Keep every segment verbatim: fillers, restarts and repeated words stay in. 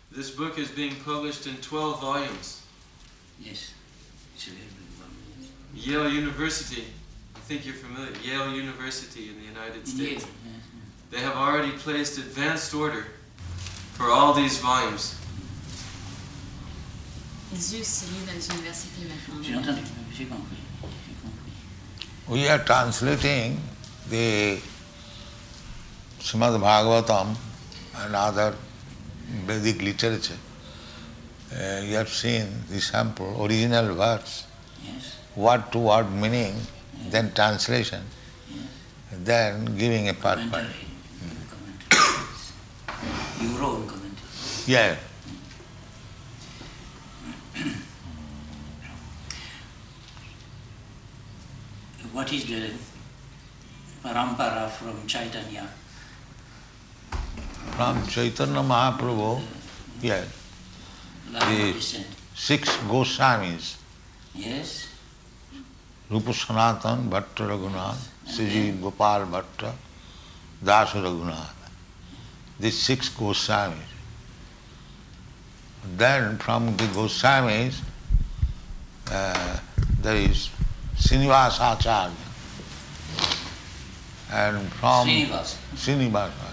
This book is being published in twelve volumes. Yes. It's a very big one. Yale University, I think you're familiar, Yale University in the United States. Yes. Yes. They have already placed advanced order for all these volumes. Ils usent ces livres dans les universités maintenant. J'ai entendu, j'ai compris. J'ai compris. We are translating the Srimad Bhagavatam and other Vedic literature. Uh, you have seen the sample, original verse, Yes. word to word meaning, Yes. then translation, Yes. then giving a purpose. Commentary. Commentary. Your own commentary. Yeah. What is the parampara from Chaitanya? From Chaitanya Mahaprabhu, yes, Line The- of descent. six Goswamis, Yes. Rupa Sanatan, Bhatta Raghunath, Sri Gopal Bhatta, Das Raghunath. These six Goswamis. Then from the Goswamis, uh, there is Srinivasa Acharya. And from Srinivasa. Srinivasa Acharya.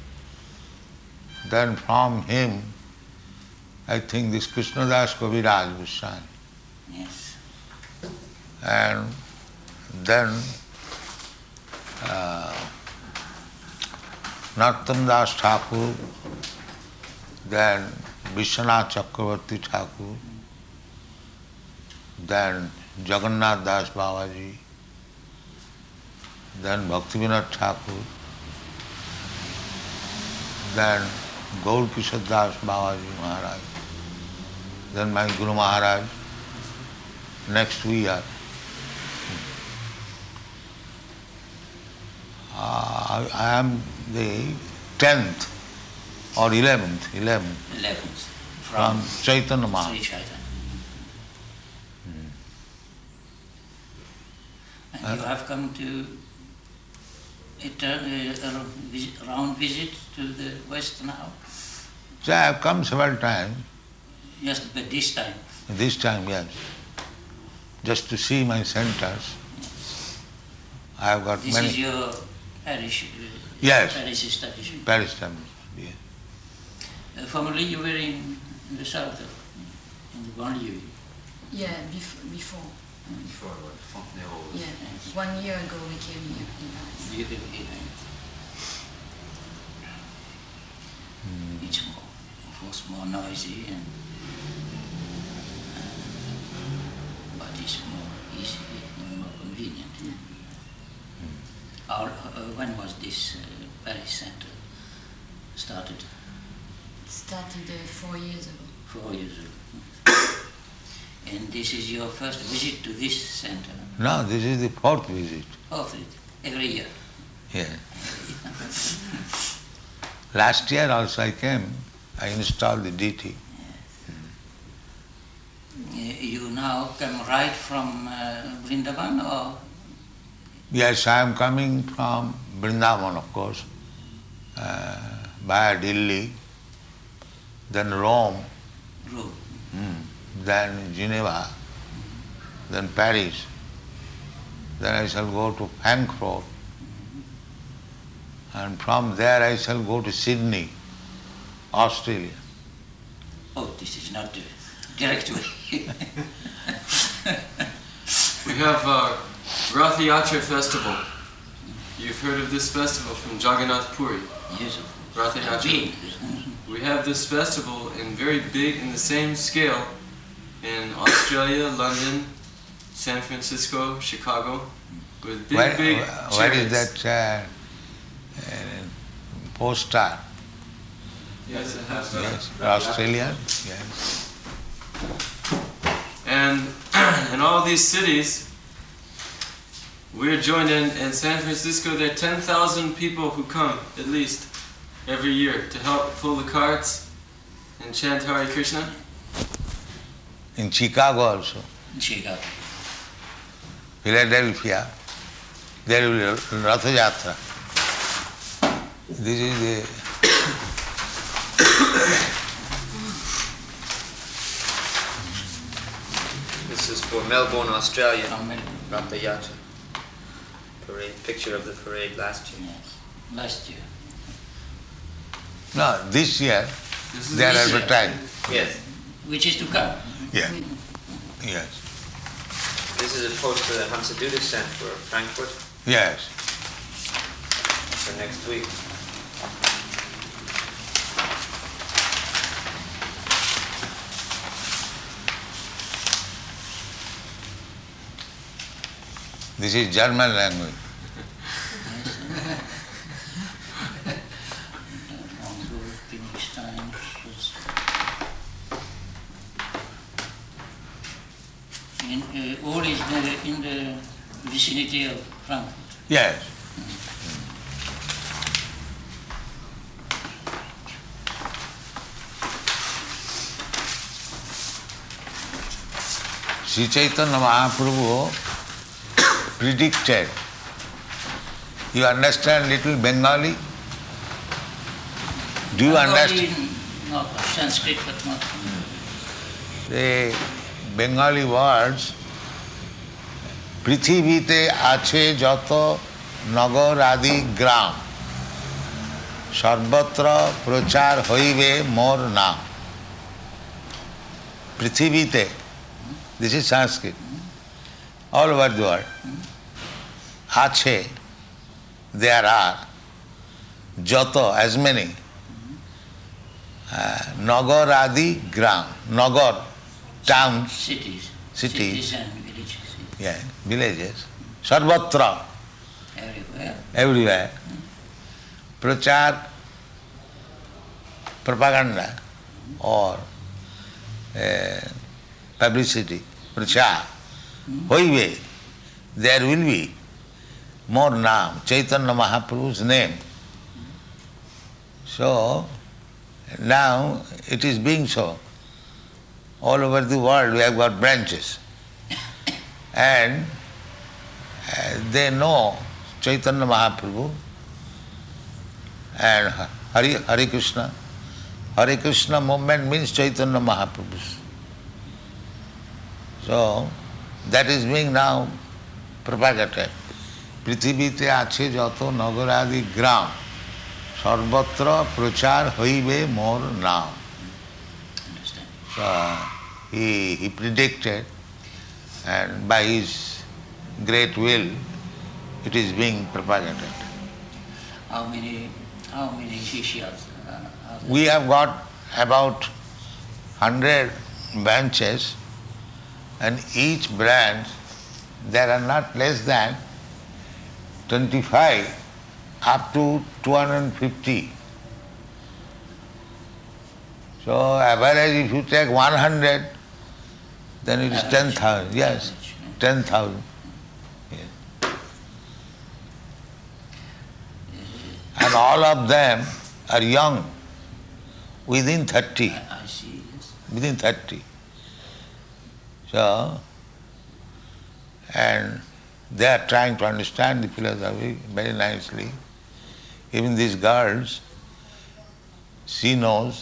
Then from him, I think this Krishnadas Kaviraj Goswami. Yes. And then uh, Narottam Das Thakur, then Vishwanath Chakravarti Thakur, then Jagannath Das Babaji, then Bhaktivinoda Thakur, then Gaur Kishore Das Babaji Maharaj, then my Guru Maharaj. Next we are. Uh, I am the tenth or eleventh, eleventh Eleventh. from From Chaitanya Sri Mahaprabhu. Chaitanya. And you have come to a, tur- a, a visit, round visit to the West now? So I have come several times, Yes, but this time. this time, yes, just to see my centers. I have got This many is your parish, uh, Yes. parish establishment. Paris times. Yes. Uh, formerly you were in, in the south, of, in the banlieue. Yeah, bef- before. Before what? Fontenay-aux was. Yeah, one year ago we came here in Paris. You live here. It's more, of course, more noisy and uh, but it's more easy and more convenient. Our, uh, when was this uh, Paris Center started? It started uh, four years ago. Four years ago. And this is your first visit to this center? No, this is the fourth visit. Fourth, every year? Yeah. Last year also I came, I installed the D T. Uh, You now come right from uh, Vrindavan or? Yes, I am coming from Vrindavan, of course, uh, via Delhi, then Rome, Rome. mm, then Geneva, then Paris, then I shall go to Frankfurt, and from there I shall go to Sydney, Australia. Oh, this is not the direct way. We have uh, Rath Yatra Festival. You've heard of this festival from Jagannath Puri. Yes, of Rath course. Yatra. Big. We have this festival in very big, in the same scale, in Australia, London, San Francisco, Chicago, with big, Where, big where is chariots. that uh, uh, poster? Yes, it has that. Yes, Australian, yes. And in all these cities, we're joined in, in San Francisco, there are ten thousand people who come, at least, every year to help pull the carts and chant Hare Krishna. In Chicago also, Chicago. Philadelphia, there will be Ratha Yatra. This is the for Melbourne, Australia. from Melbourne. Ratha Yatra parade, picture of the parade last year. Yes, last year. No, this year This is they are this year. advertising. Yes, Which is to come. Yeah. Yes. this is a poster that Hamsaduta sent for Frankfurt Yes. for next week. This is German language. Hamburg, Königstein, Schloss. In, uh, all is the, in the vicinity of Frankfurt. Yes. Sri Chaitanya Mahaprabhu predicted. You understand little Bengali? Do you understand? Bengali, not Sanskrit, but not. The Bengali words পৃথিবীতে আছে যত নগর আদি গ্রাম সর্বত্র প্রচার হইবে মোর নাম পৃথিবীতে this is Sanskrit all over the world আছে there are যত as many নগর আদি গ্রাম নগর towns Cities. Cities. Cities and villages. yeah, villages সর্বত্র Everywhere. everywhere প্রচার propaganda or uh, publicity প্রচার হইবে there will be more নাম Chaitanya Mahaprabhu's name. So now it is being so. All over the world we have got branches and uh, they know Chaitanya Mahaprabhu and Hari, Hare Krishna. Hare Krishna movement means Chaitanya Mahaprabhu's. So that is being now propagated. পৃথিবীতে আছে যত নগরাদি গ্রাম সর্বত্র প্রচার হইবে মোর নাম. Understand? So he, he predicted and by his great will it is being propagated. How many, how many shishyas uh, are there? We have got about hundred branches and each branch there are not less than twenty-five up to two hundred fifty. So average if you take one hundred then it is Average. ten thousand. Yes, Average, yeah. ten thousand. Yes. And all of them are young, within thirty. I, I see, yes. Within thirty. So, and they are trying to understand the philosophy very nicely. Even these girls, she knows.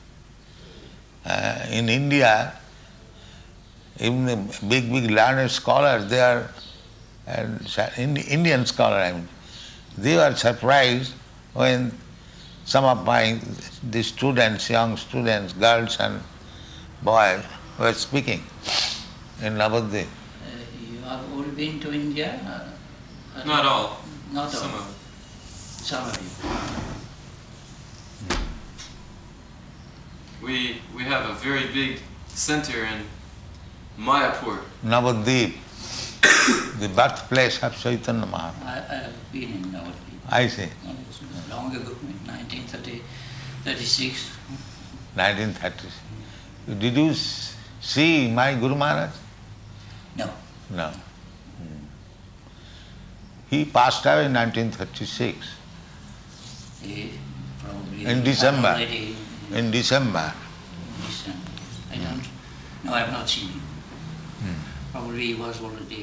Uh, in India, even the big, big learned scholars, they are, and Indian scholars, I mean, they were surprised when some of my the students, young students, girls and boys, were speaking in Navadvip. Uh, you are all been to India? Uh, uh, Not all. Not Some all. of it. Some of you. We we have a very big center in Mayapur. Navadvip, the birthplace of Chaitanya Mahaprabhu. I, I have been in Navadvip. I say, Long ago, in nineteen thirty-six. nineteen thirty. Did you s- see my Guru Maharaj? No. No. Hmm. He passed away in nineteen thirty-six, He probably In December. Already in December. in December. I don't. No, I have not seen him. Hmm. Probably he was already.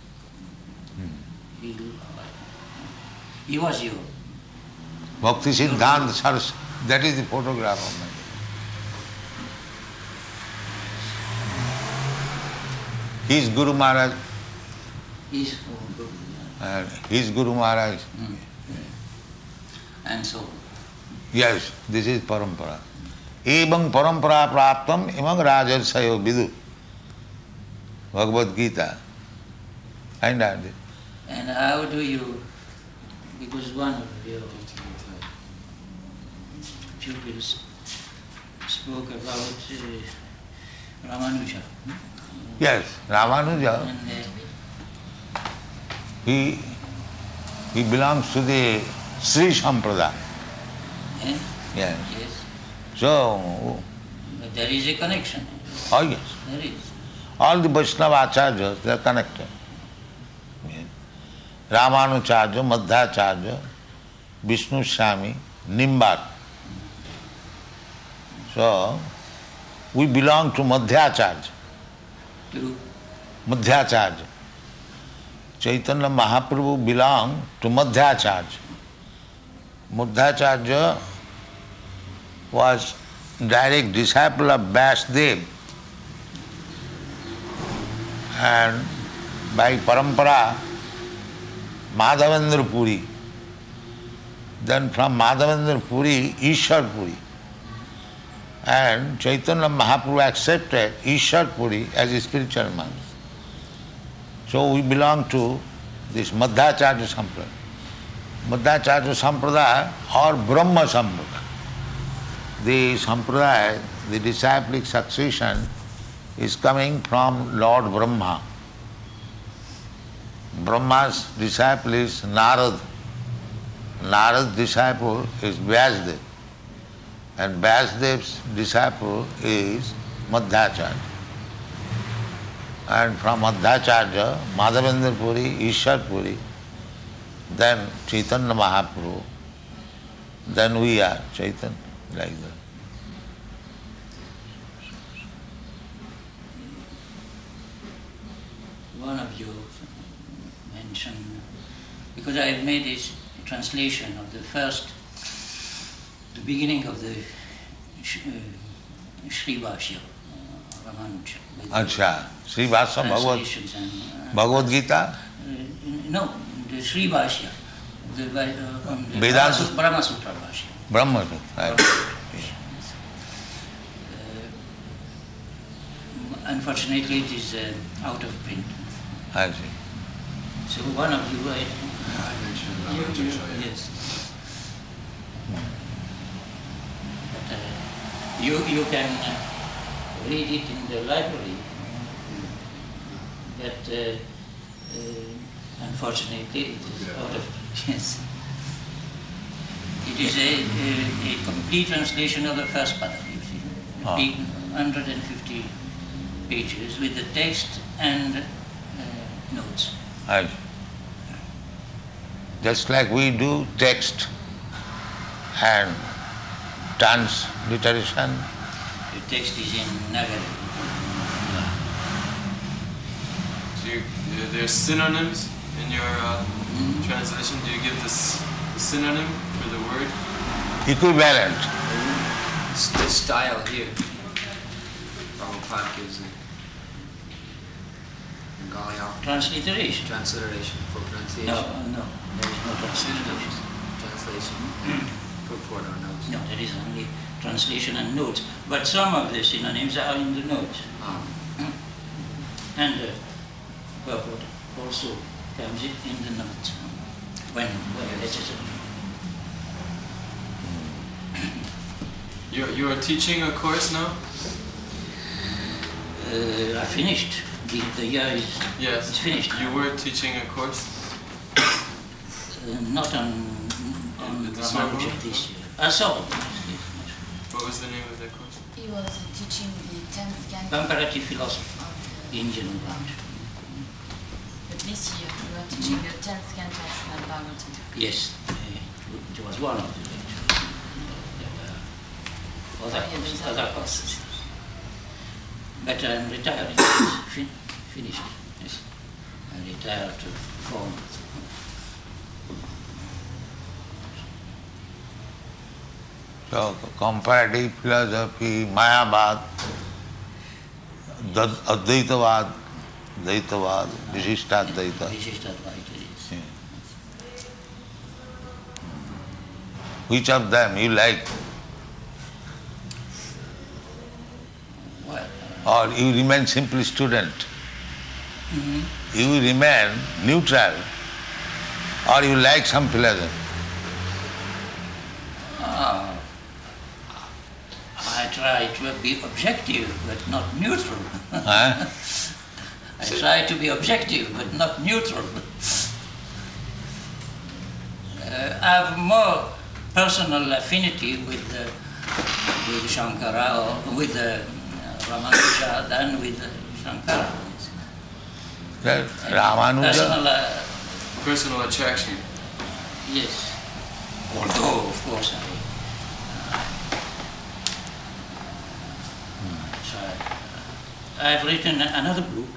He, he was you. Bhakti Siddhanta Saraswati, that is the photograph of mine. his Guru Maharaj, Is oh, good. Yeah. and his Guru Maharaj. Mm. And so, Yes, this is parampara. Evam parampara praptam imam rajarsayo vidu. Bhagavad Gita. Find out it. and how do you, because one of your pupils spoke about uh, Ramanuja. Yes, Ramanuja, And uh, he, he belongs to the Sri Sampradaya. eh? Yes. Yes, So, but there is a connection. oh yes, There is. all the Vaishnava acharyas, they are connected. Yes. Ramanucharya, Madhacharya, Vishnu Swami, Nimbar. So, we belong to Madhyacharya. To Madhyacharya. Chaitanya Mahaprabhu belonged to Madhyacharya. Madhyacharya was direct disciple of Vyasdev, and by parampara Madhavendra Puri. Then from Madhavendra Puri, Ishwar Puri. And Chaitanya Mahaprabhu accepted Ishwar Puri as a spiritual master. So we belong to this Madhyacharya Sampradaya. Madhyacharya Sampradaya or Brahma Sampradaya. The Sampradaya, the disciplic succession, is coming from Lord Brahma. Brahma's disciple is Narad. Narad's disciple is Vyasdev. And Vyasdev's disciple is Madhyacharya. And from Madhyacharya, Madhavendra Puri, Ishwar Puri, then Chaitanya Mahaprabhu, then we are Chaitanya, like that. one of you mentioned, because I have made this translation of the first, the beginning of the Sh- uh, Sri Bhashya, uh, Ramanuja. with the Acha, Sri Bhashya Bhagavad, translations and, uh, Bhagavad Gita, uh, no, the Sri Bhashya, the, uh, on the Vedanta. Brahma Sutra Bhashya. Brahma. Right. Uh, unfortunately, it is uh, out of print. I see. So one of you, I, I mentioned you, Ramanuja, you, yeah. yes. But uh, you you can uh, read it in the library. But uh, uh, unfortunately, it is Yeah. out of print. Yes. It is a, a, a complete translation of the first paragraph, Ah. big one hundred fifty pages with the text and uh, notes. I see. Just like we do text and transliteration, The text is in Nagari. Do you, there's synonyms in your uh, translation. Do you give this the synonym for the word? equivalent. It's the style here. Prabhupada gives it. Bengali often. Transliteration. Transliteration for pronunciation. No, no, there is no transliteration. Translation. Purport or notes. No, there is only translation and notes. But some of the synonyms are in the notes. Um, And uh, purport also comes in in the notes when, when necessary. You you are teaching a course now? Uh, I finished. The, the year is, Yes. is finished. You were teaching a course. Uh, not on, on At the Ramanuja Sorbonne? this year. Uh, Sorbonne, yes, What was the name of that course? He was teaching the tenth yes. canto. Comparative philosophy, the Indian branch. But this year we were teaching the tenth canto of Srimad Bhagavatam. Yes, uh, it was one of the lectures. There were other Oh, yeah, courses, there's other other courses. But I'm retired. It's fin- finished. Yes, I retired to form. So comparative philosophy, Mayavad, Dad- Advaitavad, Dvaitavad, Vishishtadvaita. Vishishtadvaita, yes. Yeah. Which of them you like? Well, Or you remain simply student? mhm. You remain neutral? Or you like some philosophy? Ah, I try to be objective but not neutral. Huh? I try to be objective but not neutral. Uh, I have more personal affinity with uh, with Shankara or with uh, Ramanuja than with uh, Shankara. That Ramanuja, Personal, uh, Personal attraction. yes. Although, of course, I, uh, I, I've written another book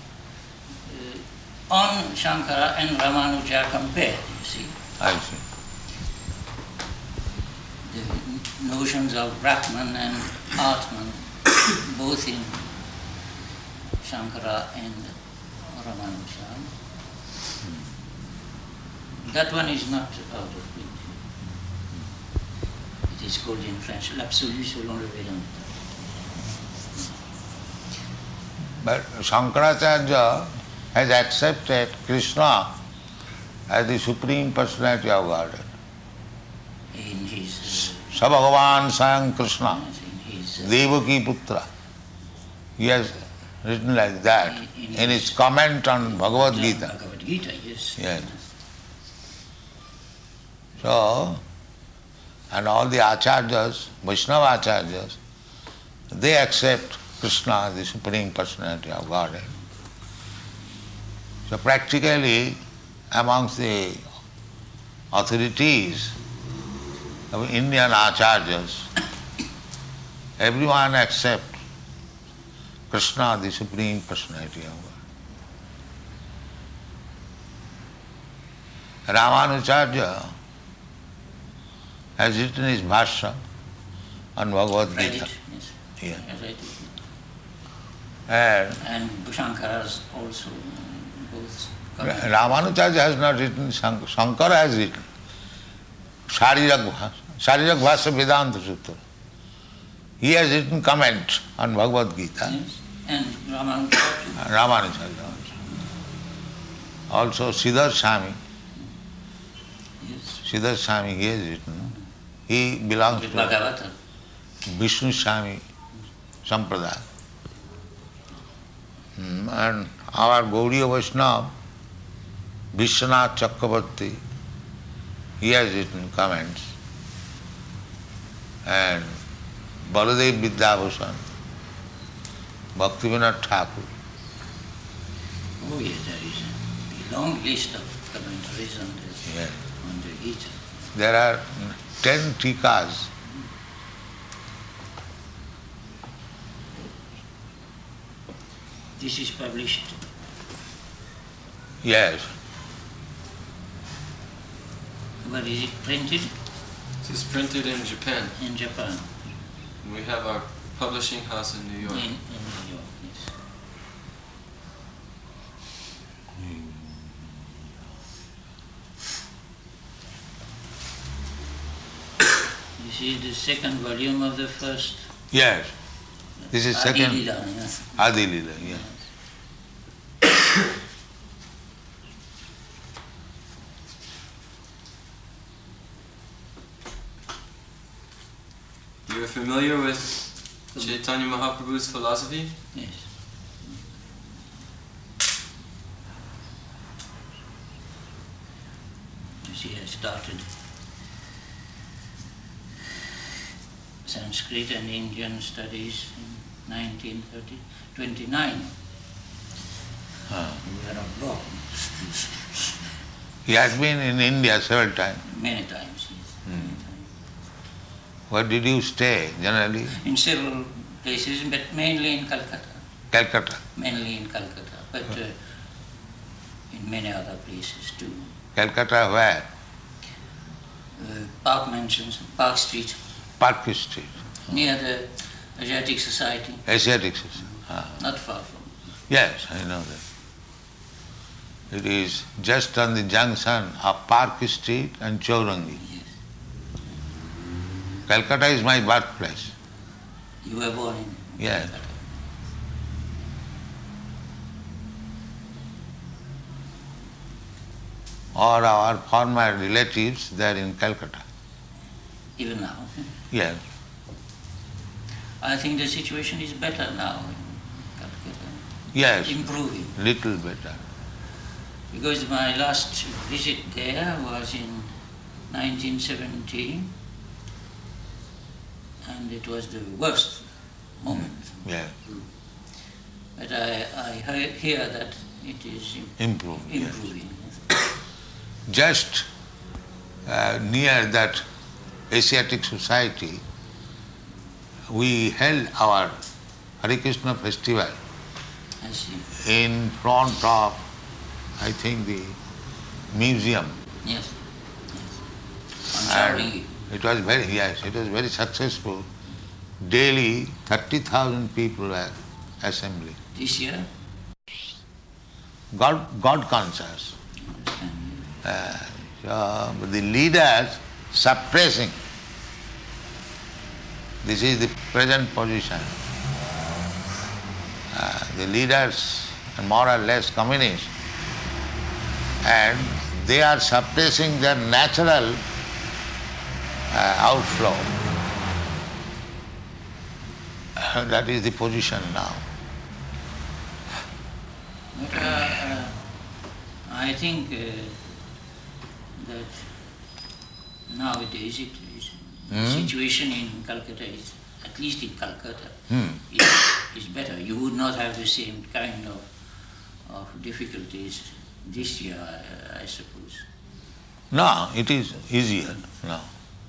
uh, on Shankara and Ramanuja compared, you see. I see. The notions of Brahman and Atman, both in Shankara and Ramanuja. That one is not out of print. It is called in French l'absolu selon le Vedanta. But Shankaracharya has accepted Krishna as the Supreme Personality of Godhead. In his, Sa Bhagavan Sayam Krishna, uh, in his uh, Devaki Putra. He has written like that In- in in his his- comment on Bhagavad Gita. Bhagavad Gita, yes. Yes. So, and all the acharyas, Vaishnava acharyas, they accept Krishna as the Supreme Personality of Godhead. So practically, amongst the authorities of Indian acharyas, everyone accepts Krishna, the Supreme Personality of God. Ramanujarya has written his Bhashya on Bhagavad Read Gita. it, yes. Yeah. I read it. And And Shankara's also, both. Ra- Ramanujarya has not written, Shank- Shankara has written. Sharirak Bha- Sharirak Bhashya Vedanta Sutra. He has written comment on Bhagavad Gita. Yes. And Ramanuja too. Ramanujarya also. Also Siddhar Swami. Yes. Siddhar Swami he has written. He belongs With to Bhagavata. Vishnu Swami Sampradaya. Hmm, And our Gauriya Vaishnava, Vishwanath Chakravarti, he has written comments. And Baladev Vidyabhushan, Bhaktivinoda Thakur. Oh yes, there is a long list of commentaries on the, Yes. on the Gita. There are ten tikas. This is published. Yes. Where is it printed? This is printed in Japan. In Japan. We have our publishing house in New In, York. in New York, yes. This is the second volume of the first Yes. This is second Adi-lila, yes. Adi Lila, yes. You are familiar with Chaitanya Mahaprabhu's philosophy? Yes. You see, I started Sanskrit and Indian studies in nineteen twenty-nine. Ah. We were abroad He has been in India several times. many times. Yes. Many times. Where did you stay generally? In several places, but mainly in Calcutta. Calcutta. Mainly in Calcutta, but uh, in many other places too. Calcutta where? Uh, Park Mansions, Park Street, Park Street. near the Asiatic Society, Asiatic Society. Ah. not far from. Yes, I know that. It is just on the junction of Park Street and Chaurangi. Yes. Calcutta is my birthplace. You were born in Yes. Calcutta. Or our former relatives, they are in Calcutta. Even now. Yes. I think the situation is better now in Calcutta. Yes. Improving. Little better. Because my last visit there was in nineteen seventeen, and it was the worst moment. Yes. But I, I he- hear that it is im- Improve. Yes. improving. Just uh, near that Asiatic Society, we held our Hare Krishna festival I see. in front of, I think, the museum. Yes. Yes. On And Chaurangi. it was very, yes, it was very successful. Daily, thirty thousand people were assembling. This year, God, God conscious. understand. Uh, so the leaders suppressing. This is the present position. Uh, the leaders are more or less communist, and they are suppressing their natural uh, outflow. Uh, that is the position now. But uh, uh, I think uh, that nowadays it is, the Hmm? situation in Calcutta is, at least in Calcutta, Hmm. is, is better. You would not have the same kind of, of difficulties this year, I, I suppose. No, it is easier now.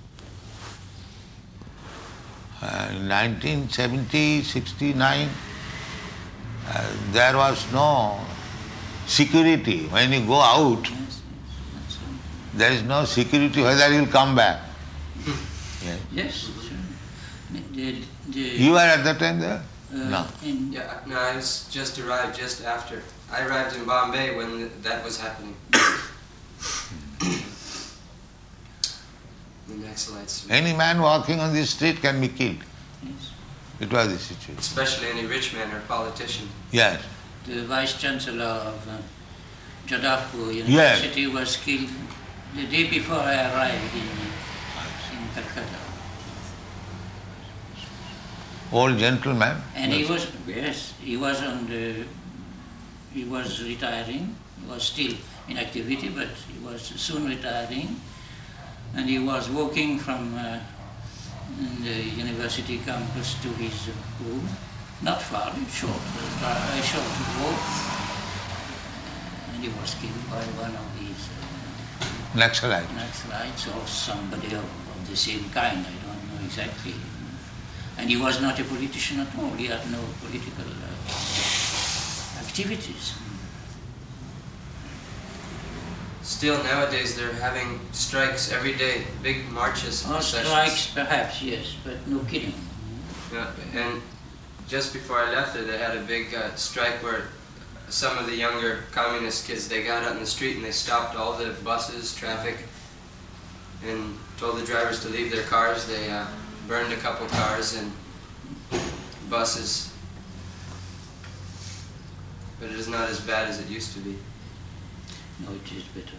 Uh, in nineteen seventy, sixty-nine, uh, there was no security. When you go out, Yes, yes, that's all. there is no security whether you will come back. Yes. Yes, sure. The, the, You were at that time there? uh, No. in, Yeah, no, I was just arrived just after. I arrived in Bombay when that was happening. The Naxalites, Any man walking on the street can be killed. yes. It was the situation. especially any rich man or politician. Yes. The Vice Chancellor of uh, Jadavpur Yes. University was killed the day before I arrived in, in Calcutta. Old gentleman. And he was, yes, he was on the, he was retiring, he was still in activity, but he was soon retiring. And he was walking from uh, the university campus to his home, not far, short, uh, a short walk. And he was killed by one of these uh, Naxalite. Naxalites or somebody of, of the same kind, I don't know exactly. And he was not a politician at all, he had no political uh, activities. Still nowadays they're having strikes every day, big marches. Or processions. strikes perhaps, yes, but no killing. Yeah, and just before I left there, they had a big uh, strike where some of the younger communist kids, they got out in the street and they stopped all the buses, traffic, and told the drivers to leave their cars. They uh, burned a couple cars and buses. But it is not as bad as it used to be. No, it is better.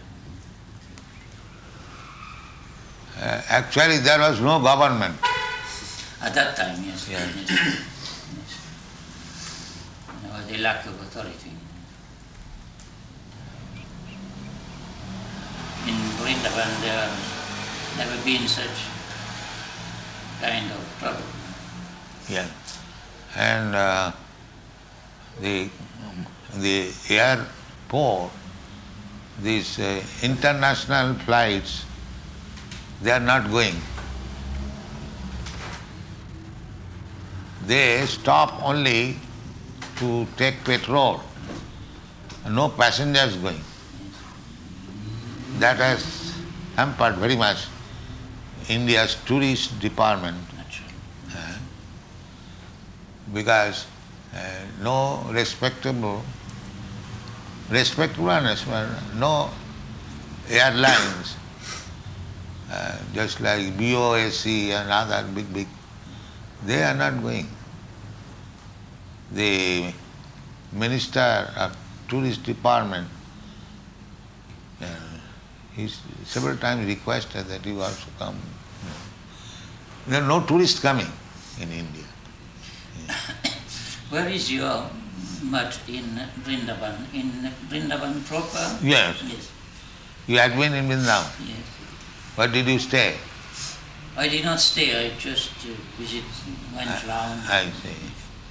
Uh, actually, there was no government. At that time, yes. Yeah. yes, yes. No, the lack of authority. In Vrindavan, there has never been such kind of trouble. Yeah. And uh, the, the airport, these uh, international flights, they are not going. They stop only to take petrol. No passengers going. That has hampered very much India's tourist department. Naturally. Uh, because uh, no respectable respectable and respectable. No airlines, uh, just like B O S C and other big, big, they are not going. The Minister of Tourist Department, uh, he several times requested that you also come. There are no tourists coming in India. Yeah. Where is your mutt in Vrindavan? In Vrindavan proper? Yes. Yes. You had been in Vrindavan. Yes. Where did you stay? I did not stay, I just uh, visit, went I, round, I see.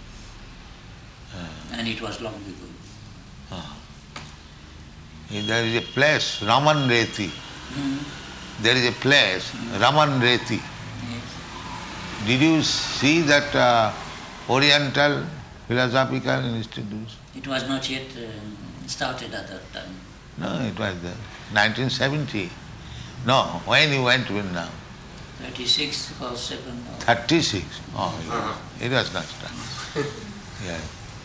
and it was long ago. Ah. There is a place, Raman Reti. Mm. There is a place, Raman Reti. Yes. Did you see that uh, Oriental Philosophical Institute? It was not yet uh, started at that time. No, it was there. nineteen seventy. No, when you went to Vrindavan? thirty-six or seven or... thirty-six. Oh, yeah. Uh-huh. It was not started. Yeah.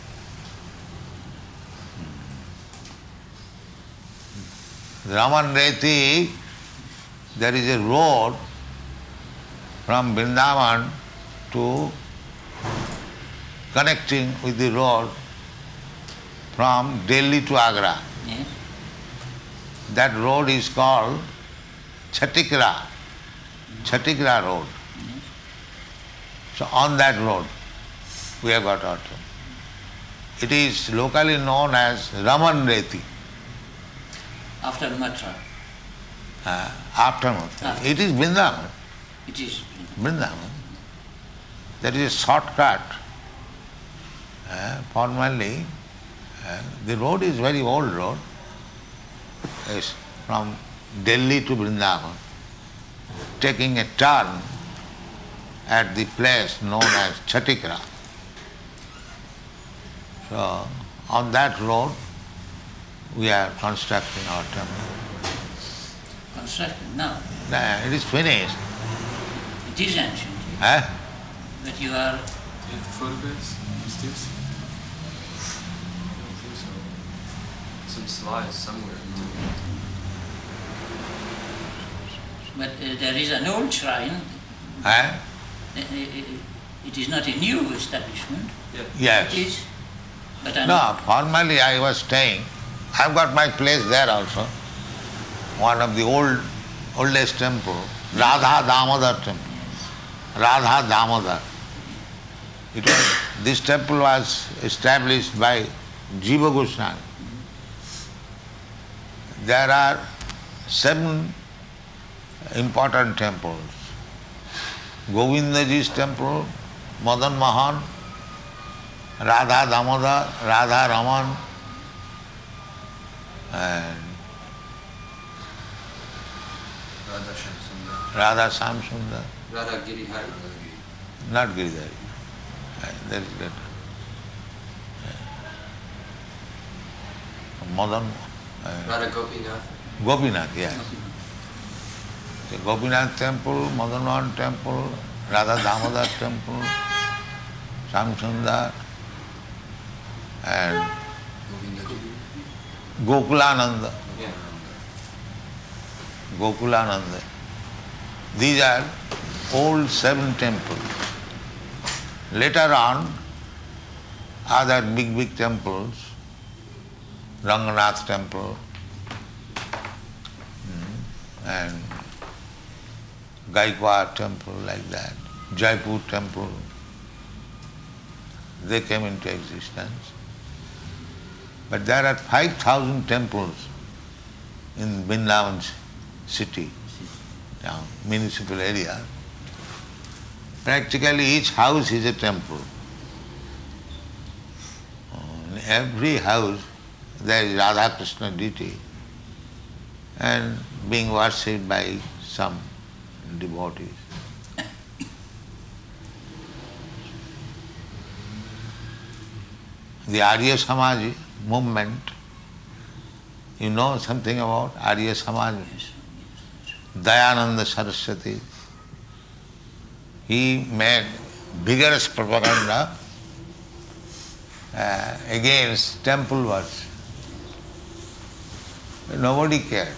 Raman Reti, there is a road from Vrindavan to connecting with the road from Delhi to Agra. Yes. That road is called Chatikra, Chatikra road. Yes. So on that road we have got our temple. It is locally known as Raman Reti. After Matra. Uh, after Mathura. Ah. It is Vrindavan. It is. Vrindavan. That is a shortcut. Uh, formerly, uh, the road is very old road. It's from Delhi to Vrindavan, taking a turn at the place known as Chatikra. So, on that road, we are constructing our temple. Constructed now. Nah, it is finished. It is ancient. Eh? But you are... Do you have the photographs? Sticks? I don't think so. Some slides somewhere. But uh, there is an old shrine. Eh? Uh, uh, It is not a new establishment. Yes. It is. But I No, formerly I was staying. I've got my place there also. One of the old, oldest temple, Radha Damodar temple. Radha Damodar. It was, this temple was established by Jiva Goswami. There are seven important temples. Govindaji's temple, Madan Mohan, Radha Damodar, Radha Raman, and Radha Shamsundar. Radha Samsundar, Radha Girihari. not Giridhari. There is that. Madan, uh, Radha Gopinath. Gopinath, yes. The Gopinath temple, Madan Mohan temple, Radha Damodar temple, Samsundar, and Gokulananda. Yeah. Gokulananda. These are old seven temples. Later on, other big, big temples, Ranganath temple, mm, and Gaikwad temple, like that, Jaipur temple, they came into existence. But there are five thousand temples in Vrindavan city, now municipal area. Practically each house is a temple. In every house there is Radha Krishna deity and being worshipped by some devotees. The Arya Samaj movement, you know something about Arya Samaj? Dayananda Saraswati. He made vigorous propaganda uh, against temple worship. Nobody cared.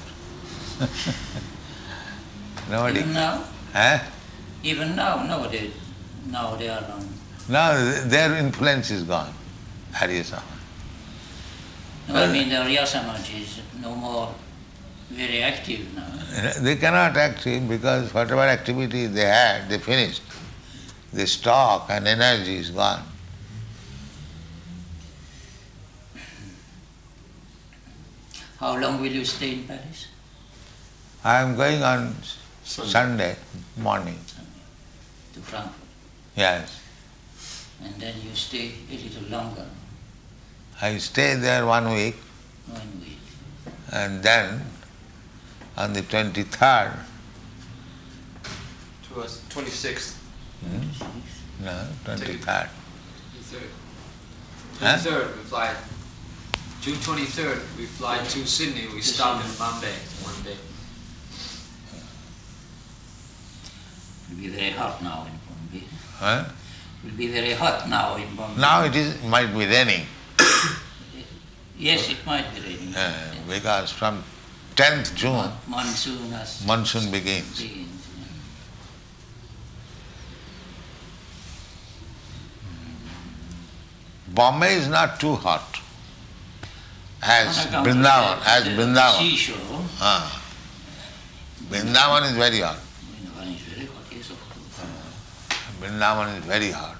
Nobody. Even now? Eh? Even now, nowadays, now they are on. Now their influence is gone, Arya Samaj. No, I mean the Arya Samaj is no more very active now. They cannot active because whatever activity they had, they finished. The stock and energy is gone. How long will you stay in Paris? I am going on Sunday. Sunday morning. To Frankfurt. Yes. And then you stay a little longer, I stay there one week one week. and then on the twenty-third, To us, twenty-sixth. hmm? no, twenty-third. twenty-third. Huh? twenty-third, we fly. June twenty-third, we fly to Sydney. We stop in Bombay one day. It will be very hot now in Bombay. Huh? It will be very hot now in Bombay. Now it is might be raining Yes, it might be raining. uh, because from tenth June Mon- Monsoon has monsoon begins. begins, yeah. Bombay is not too hot as On account of Vrindavan, the- as the Vrindavan. seashore, Ah. Vrindavan is very hot. Vrindavan is very hot, yes, of course. Vrindavan is very hot.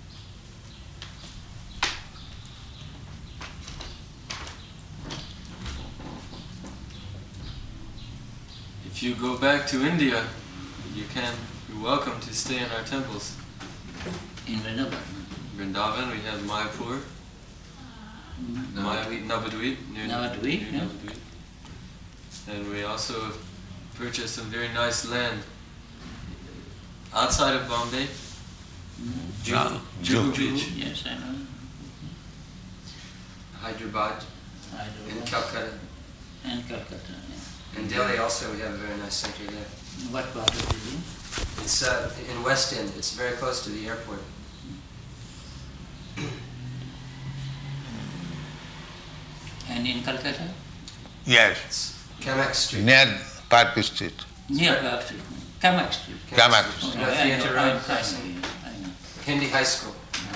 If you go back to India, you can, you're welcome to stay in our temples. In Vrindavan. Vrindavan, we have Mayapur, Maya- Navadvip, near Navadvip, near yeah. Navadvip. And we also have purchased some very nice land outside of Bombay, Mm. Ah, Juhu Juhu. Beach. Yes, I know. Hyderabad I and know. Calcutta. And Calcutta, yeah. And Delhi also, we have a very nice center there. What part of Delhi? It's uh, in West End. It's very close to the airport. And in Calcutta? Yes, It's Kamak Street. near Park Street. Near Park Street. Kamak Street. Kamak Street. Street. You know, I know, Theatre I Road know, crossing. I know. Hindi High School.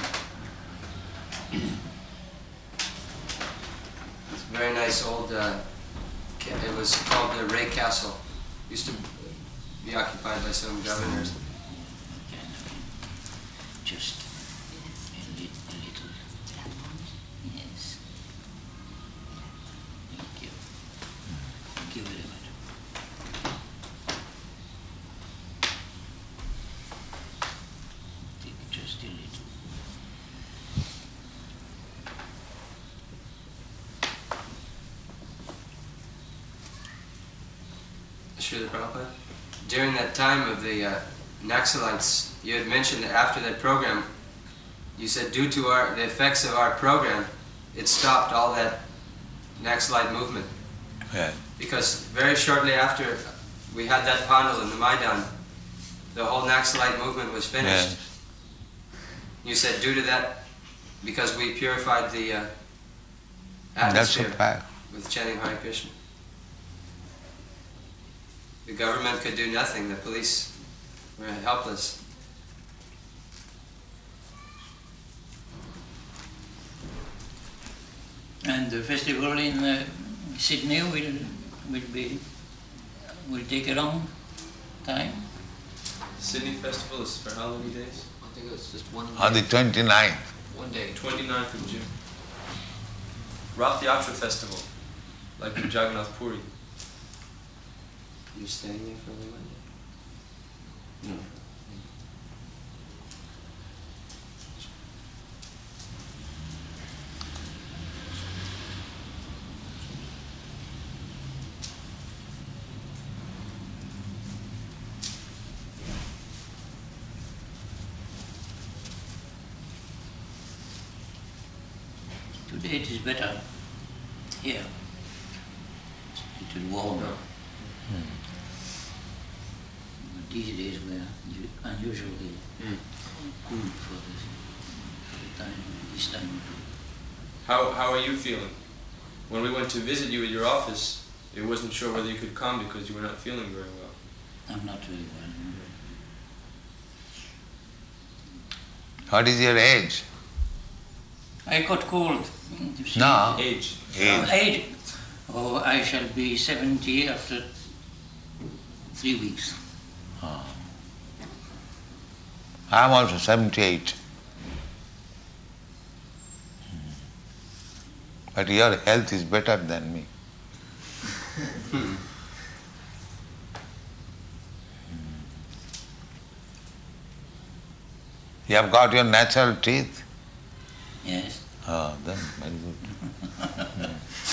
It's a very nice old, uh, ca- it was called the Ray Castle. Used to be occupied by some governors. Okay, just a, li- a little. Yes. Thank you. Thank you very much. Take just a little. Srila Prabhupada, during that time of the uh, Naxalites, you had mentioned that after that program, you said due to our, the effects of our program, it stopped all that Naxalite movement. Yes. Because very shortly after we had that panel in the Maidan, the whole Naxalite movement was finished. Yes. You said due to that, because we purified the uh, That's a atmosphere fact. with chanting Hare Krishna. The government could do nothing. The police were helpless. And the festival in uh, Sydney will will be will take a long time. Sydney Festival is for how many days? I think it's just one On the day. twenty-ninth. One day. twenty-ninth of June. Rath Yatra Festival, like in Jagannath Puri. You're staying there for the Monday? No. Today it is better here. It's a little warmer. But these days were u- unusually Mm. cool for this, for the time, this time. How, how are you feeling? When we went to visit you at your office, you wasn't sure whether you could come because you were not feeling very well. I'm not very well. What is your age? I got cold. You see. No. Age. Uh, Age. age. Oh, I shall be seventy after three weeks. Oh. I'm also seventy-eight. But your health is better than me. You have got your natural teeth? Yes. Oh, then very good.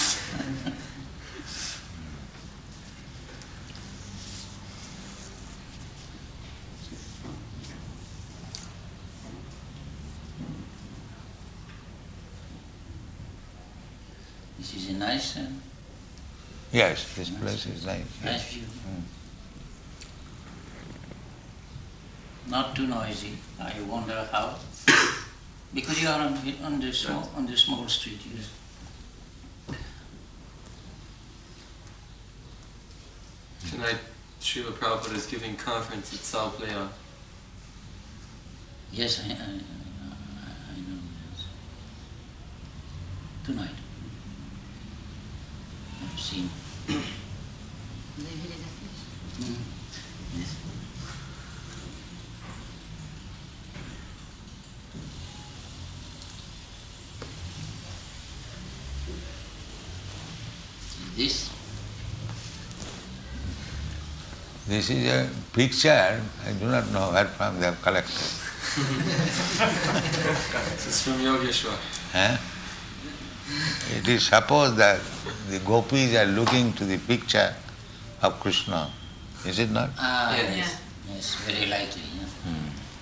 This is a nice, uh, Yes, this place is nice. nice view. Not too noisy. I wonder how. Because you are on the, on the small on the small street. You Tonight, Srila Prabhupada is giving conference at Sal Playan. Yes, I, I, I know. Yes. Tonight. I've seen. Vous avez vu les affiches? Mm. Yes. See this? This is a picture, I do not know where from they have collected. This is from Yogeshwar. Eh? It is supposed that the gopis are looking to the picture of Krishna. Is it not? Ah, Yeah. yes. Yes, very likely. Yeah.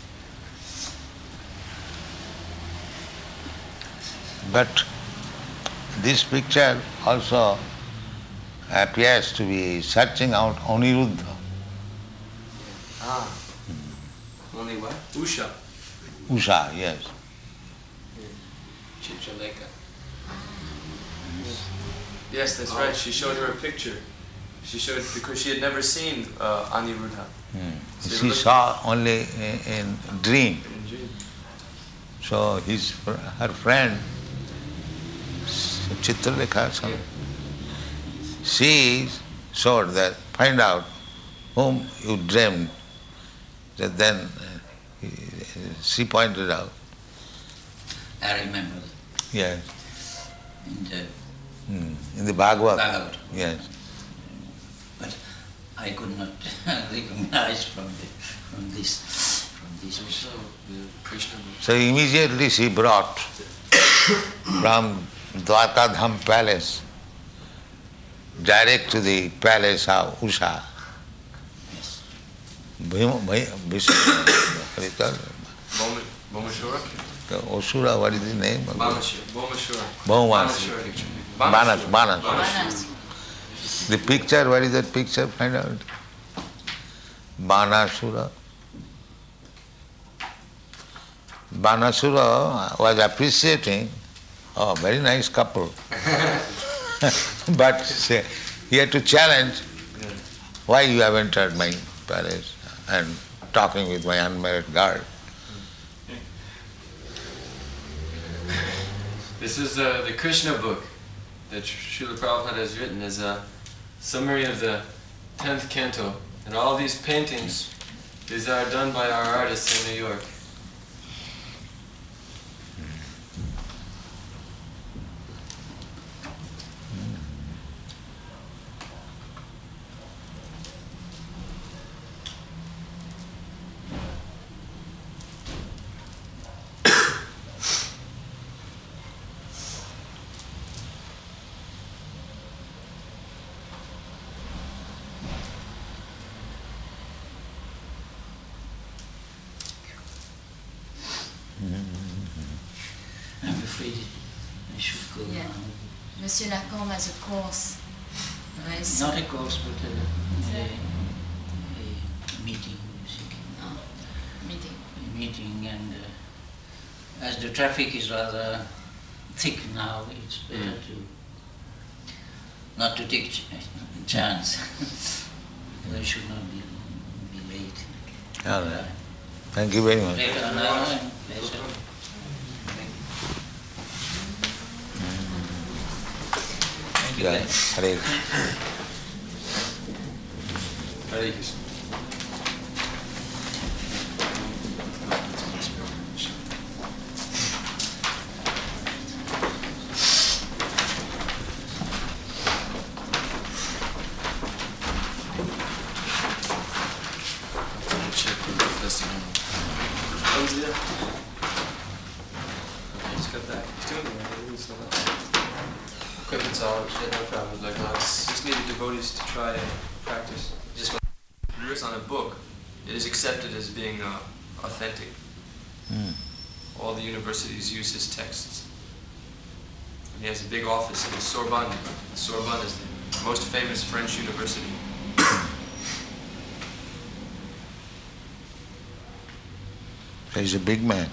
But this picture also appears to be searching out Aniruddha. Ah. Only what? Usha. Usha, yes. Chitraleka. Yes, that's right. She showed her a picture. She showed because she had never seen uh, Aniruddha. Hmm. So She look- saw only in, in dream. in dream. So his fr- her friend Chitralekha, some, she showed that find out whom you dreamed. That then uh, he- she pointed out. I remember Yes. in the Hmm. In the Bhagavad. Bhagavad. Yes. But I could not recognize from the from this from this. Also, the Krishna book. So immediately she brought from Dwarkadham palace direct to the palace of Usha. Yes. Bhima- Bhi- Bhishma- what is that? Boma- Bomashura? The Asura, what is the name? of it? Bomashura. Bomashura. Bhaumasura. Banashura. Banas, Banas. Banas. The picture, what is that picture? Find out. Banasura. Banasura was appreciating, oh, very nice couple. But say, he had to challenge, why you have entered my palace and talking with my unmarried girl. This is uh, the Krishna book that Srila Prabhupada has written as a summary of the tenth canto. And all these paintings, these are done by our artists in New York. I'm afraid I should go Yeah. now. Monsieur Lacombe has a course. Ouais, c'est- Not a course, but a, a, a meeting. you see. Ah, meeting. A meeting, and uh, as the traffic is rather thick now, it's better Mm. to not to take ch- chance. I should not be, be late. All right. Thank you very much. Later on, I know, pleasure. Thank you. Jai. guys. Hare Krishna. Hare Krishna. Check with the festival. Oh, he's there. Okay, just got that. He's doing it. Right? He's, uh, Equipment's all, shit, no problems like that. just needed devotees to try and practice. Just Written on a book, it is accepted as being uh, authentic. Hmm. All the universities use his texts. And he has a big office in the Sorbonne. The Sorbonne is the most famous French university. So he's a big man.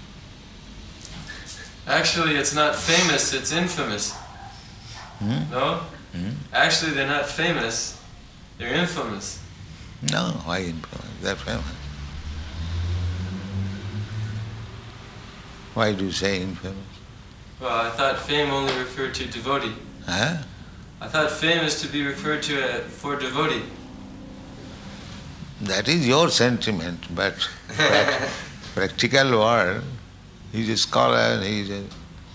Actually, it's not famous, it's infamous. Hmm? No? Hmm? Actually, they're not famous, they're infamous. No, why infamous? They're famous. Why do you say infamous? Well, I thought fame only referred to devotee. Huh? I thought fame is to be referred to uh, for devotee. That is your sentiment, but prac- practical world, he's a scholar, he's a,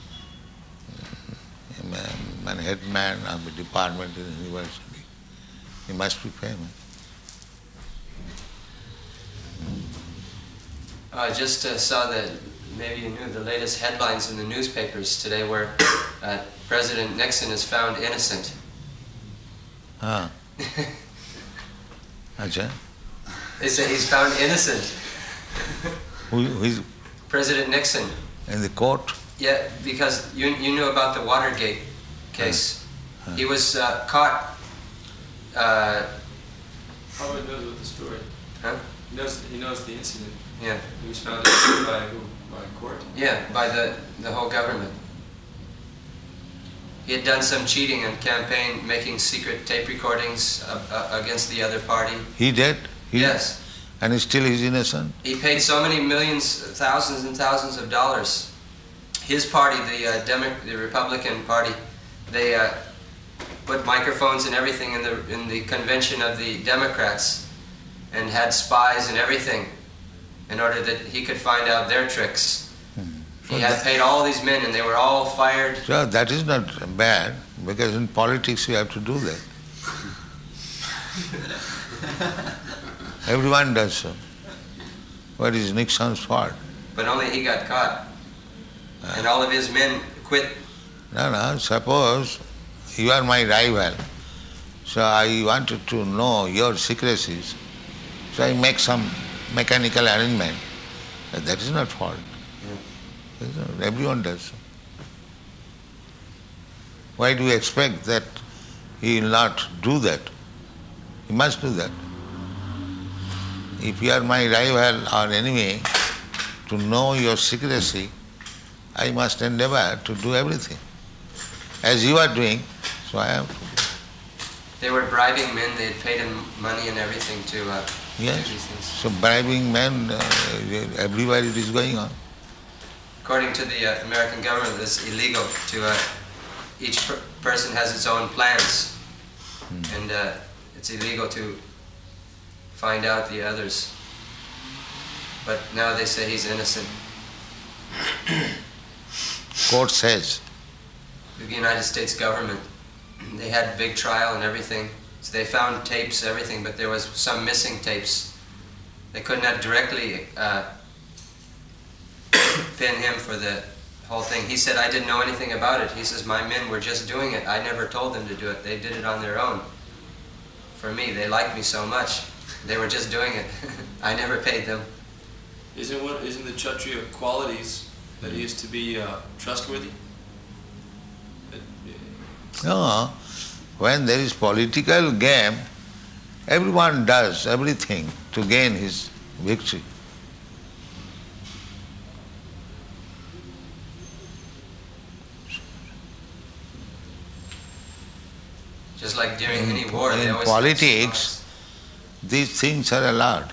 a man, man, head man of a department in the university. He must be famous. I just uh, saw that, maybe you knew, the latest headlines in the newspapers today where uh, President Nixon is found innocent. Ah. Acha? They say he's found innocent. Who, who is President Nixon. in the court? Yeah, because you you knew about the Watergate case. Huh. He was uh, caught. Uh, Probably knows what the story. huh? He knows, he knows the incident. Yeah. He was found innocent by who? By court. Yeah, by the the whole government. He had done some cheating on campaign, making secret tape recordings uh, uh, against the other party. He did? He, Yes. And he still is innocent? He paid so many millions, thousands and thousands of dollars. His party, the uh, Demo- the Republican Party, they uh, put microphones and everything in the in the convention of the Democrats, and had spies and everything, in order that he could find out their tricks. Hmm. He had paid all these men, and they were all fired. So that is not bad, because in politics you have to do that. Everyone does so. What is Nixon's fault? But only he got caught, and all of his men quit. No, no, suppose you are my rival, so I wanted to know your secrecies, so I make some mechanical arrangement. That is not fault. That is not- Everyone does so. Why do you expect that he will not do that? He must do that. If you are my rival or enemy, to know your secrecy, I must endeavor to do everything. As you are doing, so I am. They were bribing men. They had paid him money and everything to uh, Yes. do these things. So bribing men, uh, everywhere it is going on. According to the uh, American government, it's illegal to. Uh, each per- person has its own plans, and uh, it's illegal to find out the others. But now they say he's innocent. Court says, The United States government, they had a big trial and everything. So they found tapes, everything, but there was some missing tapes. They could not directly uh, pin him for the whole thing. He said, I didn't know anything about it. He says, my men were just doing it. I never told them to do it. They did it on their own. For me, they liked me so much. They were just doing it. I never paid them. Isn't what isn't the Kshatriya qualities that he is to be uh, trustworthy? That, uh, no, when there is political game, everyone does everything to gain his victory. Just like during In- any war, they in always politics, these things are allowed.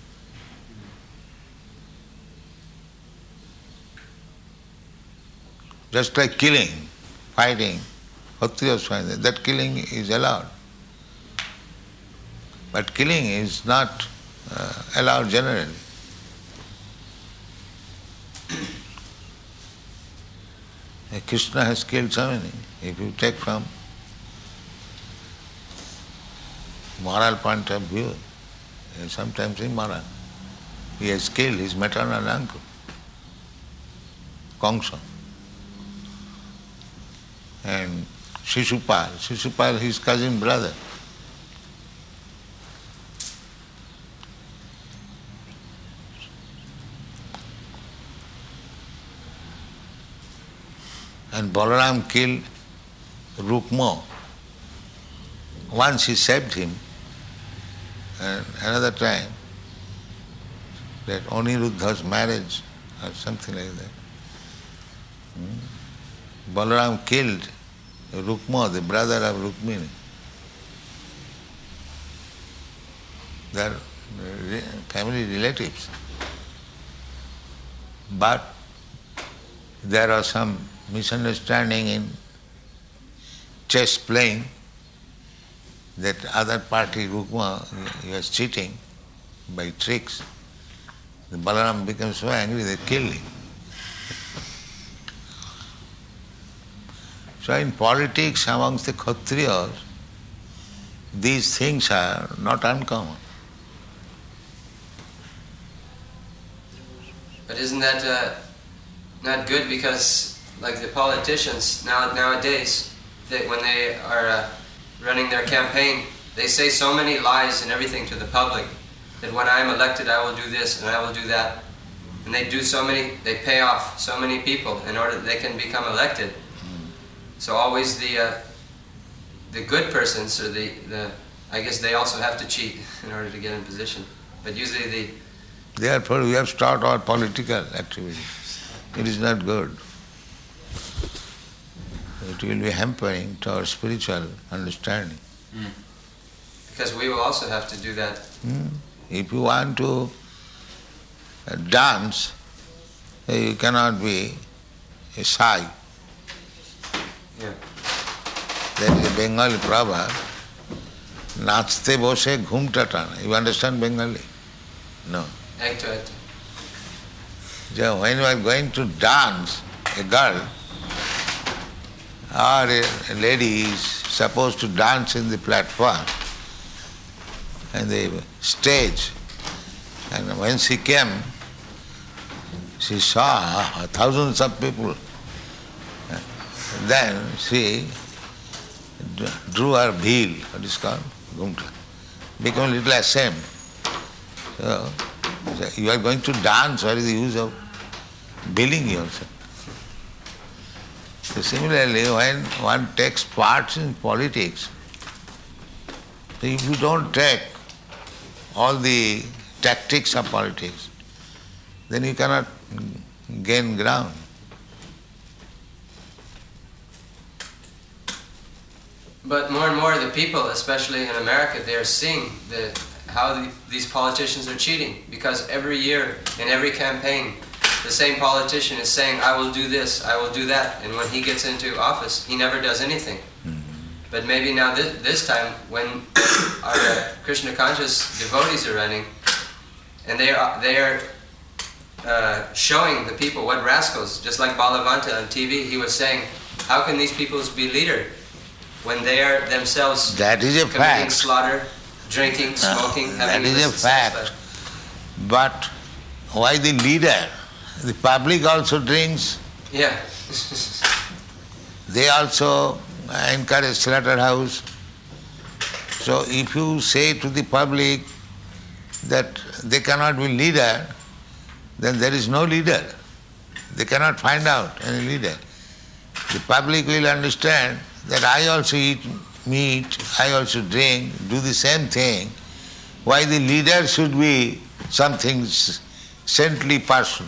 Just like killing, fighting, Kshatriyas find that that killing is allowed. But killing is not uh, allowed generally. Krishna has killed so many. If you take from moral point of view, sometimes immoral. He has killed his maternal uncle, Kamsa. And Shishupal, Shishupal his cousin brother. And Balaram killed Rukma. Once he saved him, and another time that Aniruddha's marriage or something like that. Hmm? Balaram killed Rukma, the brother of Rukmini. They are family relatives. But there are some misunderstanding in chess playing that other party, Rukma, he was cheating by tricks. The Balaram becomes so angry they killed him. So in politics amongst the Kshatriyas, these things are not uncommon. But isn't that uh, not good? Because like the politicians now nowadays, they, when they are uh, running their campaign, they say so many lies and everything to the public that when I'm elected I will do this and I will do that. And they do so many, they pay off so many people in order that they can become elected. So always the uh, the good persons, or the, the, I guess they also have to cheat in order to get in position. But usually the... Therefore we have started our political activity. It is not good. It will be hampering to our spiritual understanding. Mm. Because we will also have to do that. Hmm? If you want to uh, dance, you cannot be shy. Yeah. There is a Bengali proverb, Nachte bose ghumta tana. You understand Bengali? No. Ekto, ekto. So when you are going to dance, a girl or a lady is supposed to dance in the platform and the stage. And when she came, she saw thousands of people. Then she drew her veil, what is called? Gumta. Became a little ashamed. So, so you are going to dance, what is the use of veiling yourself? So similarly, when one takes part in politics, if you don't take all the tactics of politics, then you cannot gain ground. But more and more the people, especially in America, they are seeing the, how the, these politicians are cheating. Because every year, in every campaign, the same politician is saying, I will do this, I will do that. And when he gets into office, he never does anything. Mm-hmm. But maybe now this, this time, when our uh, Krishna conscious devotees are running, and they are, they are uh, showing the people what rascals, just like Balavanta on T V, he was saying, how can these people be leader? When they are themselves that is a committing fact. slaughter, drinking, smoking, uh, having that is a fact. satisfied. But why the leader? The public also drinks. Yeah. They also encourage slaughterhouse. So if you say to the public that they cannot be leader, then there is no leader. They cannot find out any leader. The public will understand that I also eat meat, I also drink, do the same thing. Why the leader should be something saintly person?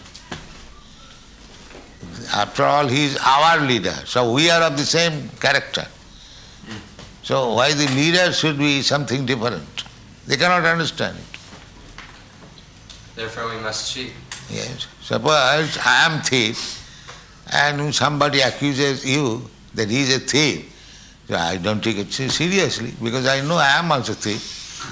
After all, he is our leader, so we are of the same character. So why the leader should be something different? They cannot understand it. Therefore we must cheat. Yes. Suppose I am thief and somebody accuses you that he is a thief. So I don't take it seriously because I know I am also thief.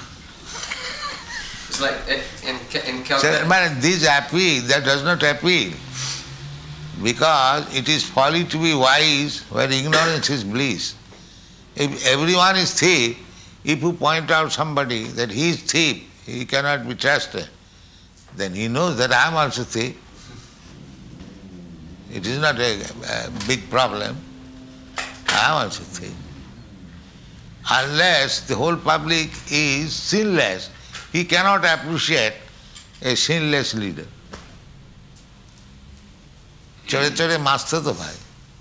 It's like in, in So, Calcutta. man, this appeal, that does not appeal. Because it is folly to be wise where ignorance is bliss. If everyone is thief, if you point out somebody that he is thief, he cannot be trusted, then he knows that I am also thief. It is not a, a big problem. I am also thief. Unless the whole public is sinless, he cannot appreciate a sinless leader. Chore chore master to bhai.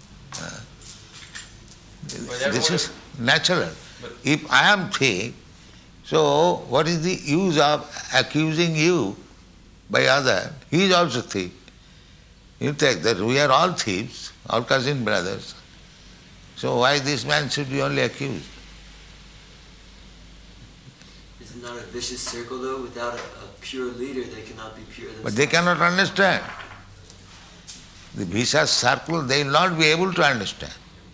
This is natural. If I am thief, so what is the use of accusing you by other? He is also thief. You take that we are all thieves, all cousin brothers. So why this man should be only accused? Is it not a vicious circle though? Without a, a pure leader, they cannot be pure themselves. But they cannot understand. The vicious circle, they will not be able to understand.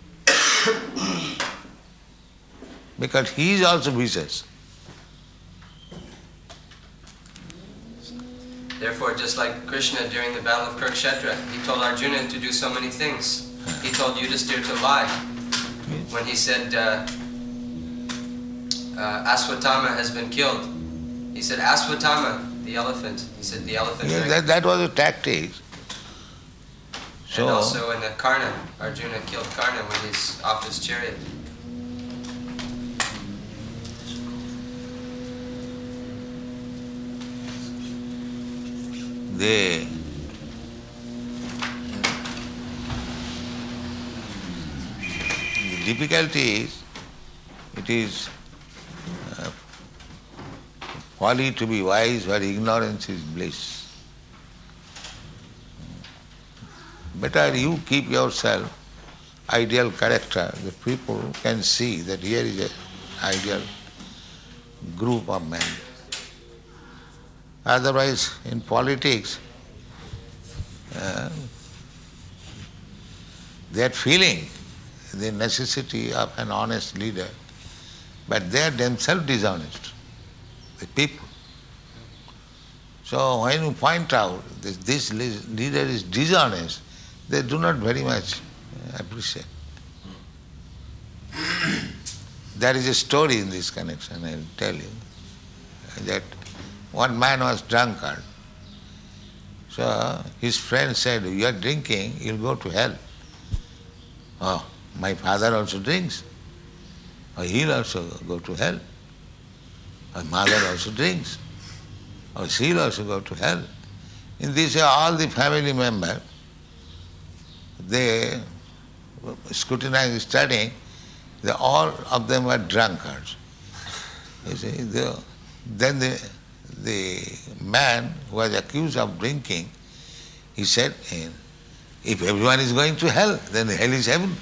Because he is also vicious. Therefore, just like Krishna during the battle of Kurukshetra, he told Arjuna to do so many things. He told Yudhisthira to lie. When he said, uh, uh, Aswatthama has been killed, he said, Aswatthama, the elephant. He said, the elephant. Yeah, drank-" that, that was a tactic. So, and also in the Karna, Arjuna killed Karna when he's off his chariot. the The difficulty is, it is uh, folly to be wise where ignorance is bliss. Better you keep yourself ideal character, the people can see that here is an ideal group of men. Otherwise, in politics, uh, they are feeling the necessity of an honest leader, but they are themselves dishonest, the people. So when you point out that this leader is dishonest, they do not very much appreciate. There is a story in this connection, I will tell you, that one man was drunkard. So his friend said, you are drinking, you'll go to hell. Oh, my father also drinks. Or he'll also go to hell. My mother also drinks. Or she'll also go to hell. In this way, all the family members, they scrutinized, studying, they, all of them were drunkards. You see, they, then the, the man who was accused of drinking, he said, if everyone is going to hell, then hell is heaven.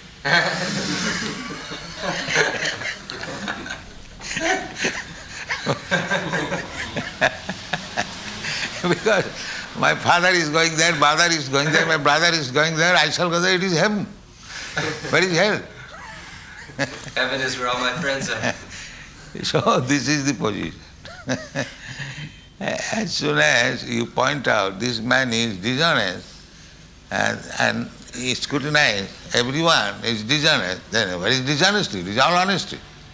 Because my father is going there, mother is going there, my brother is going there, I shall go there, it is heaven. Where is hell? Heaven is where all my friends are. So this is the position. As soon as you point out this man is dishonest and, and he scrutinizes everyone is dishonest, then where is dishonesty? It is all honesty.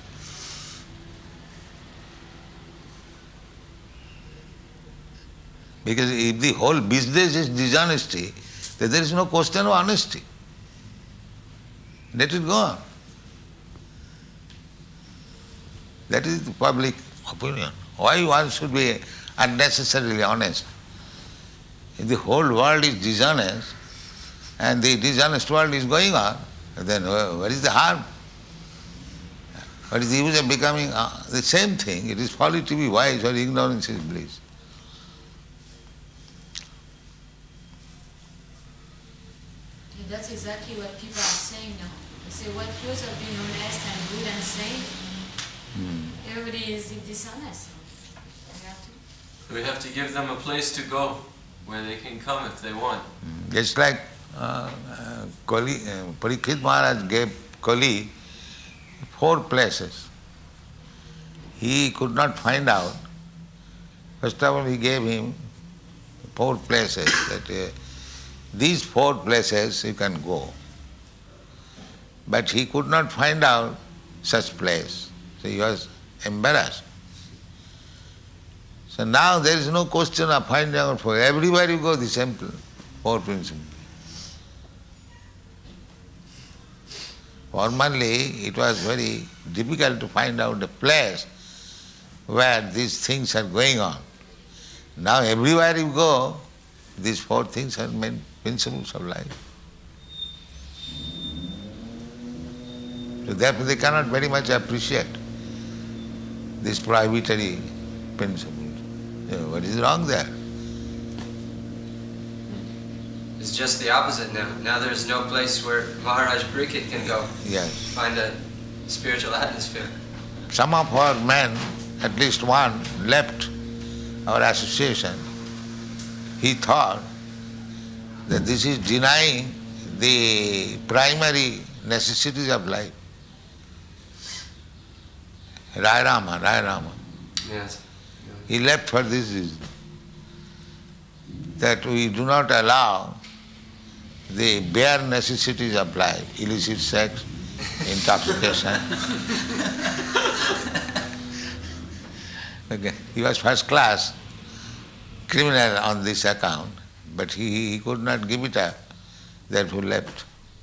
Because if the whole business is dishonesty, then there is no question of honesty. Let it go on. That is the public opinion. Why one should be unnecessarily honest? If the whole world is dishonest and the dishonest world is going on, then where is the harm? What is the use of becoming uh, the same thing? It is folly to be wise or ignorance is bliss. That's exactly what people are saying now. They say what use of being honest and good and saint? Hmm. Everybody is dishonest. We have to. We have to give them a place to go where they can come if they want. Just like uh, uh, Koli, uh, Parikshit Maharaj gave Koli four places. He could not find out. First of all, he gave him four places. That uh, these four places you can go. But he could not find out such place. So he was embarrassed. So now there is no question of finding out for everywhere you go the same four principles. Formerly it was very difficult to find out a place where these things are going on. Now everywhere you go, these four things are main principles of life. So therefore they cannot very much appreciate this prohibitory principle. You know, what is wrong there? It's just the opposite now. Now there's no place where Maharaj Parikshit can go Yes. find a spiritual atmosphere. Some of our men, at least one, left our association. He thought that this is denying the primary necessities of life. Rai Rama, Rai Rama. Yes. He left for this reason, that we do not allow the bare necessities of life, illicit sex, intoxication. Okay. He was first class criminal on this account, but he, he could not give it up, therefore left.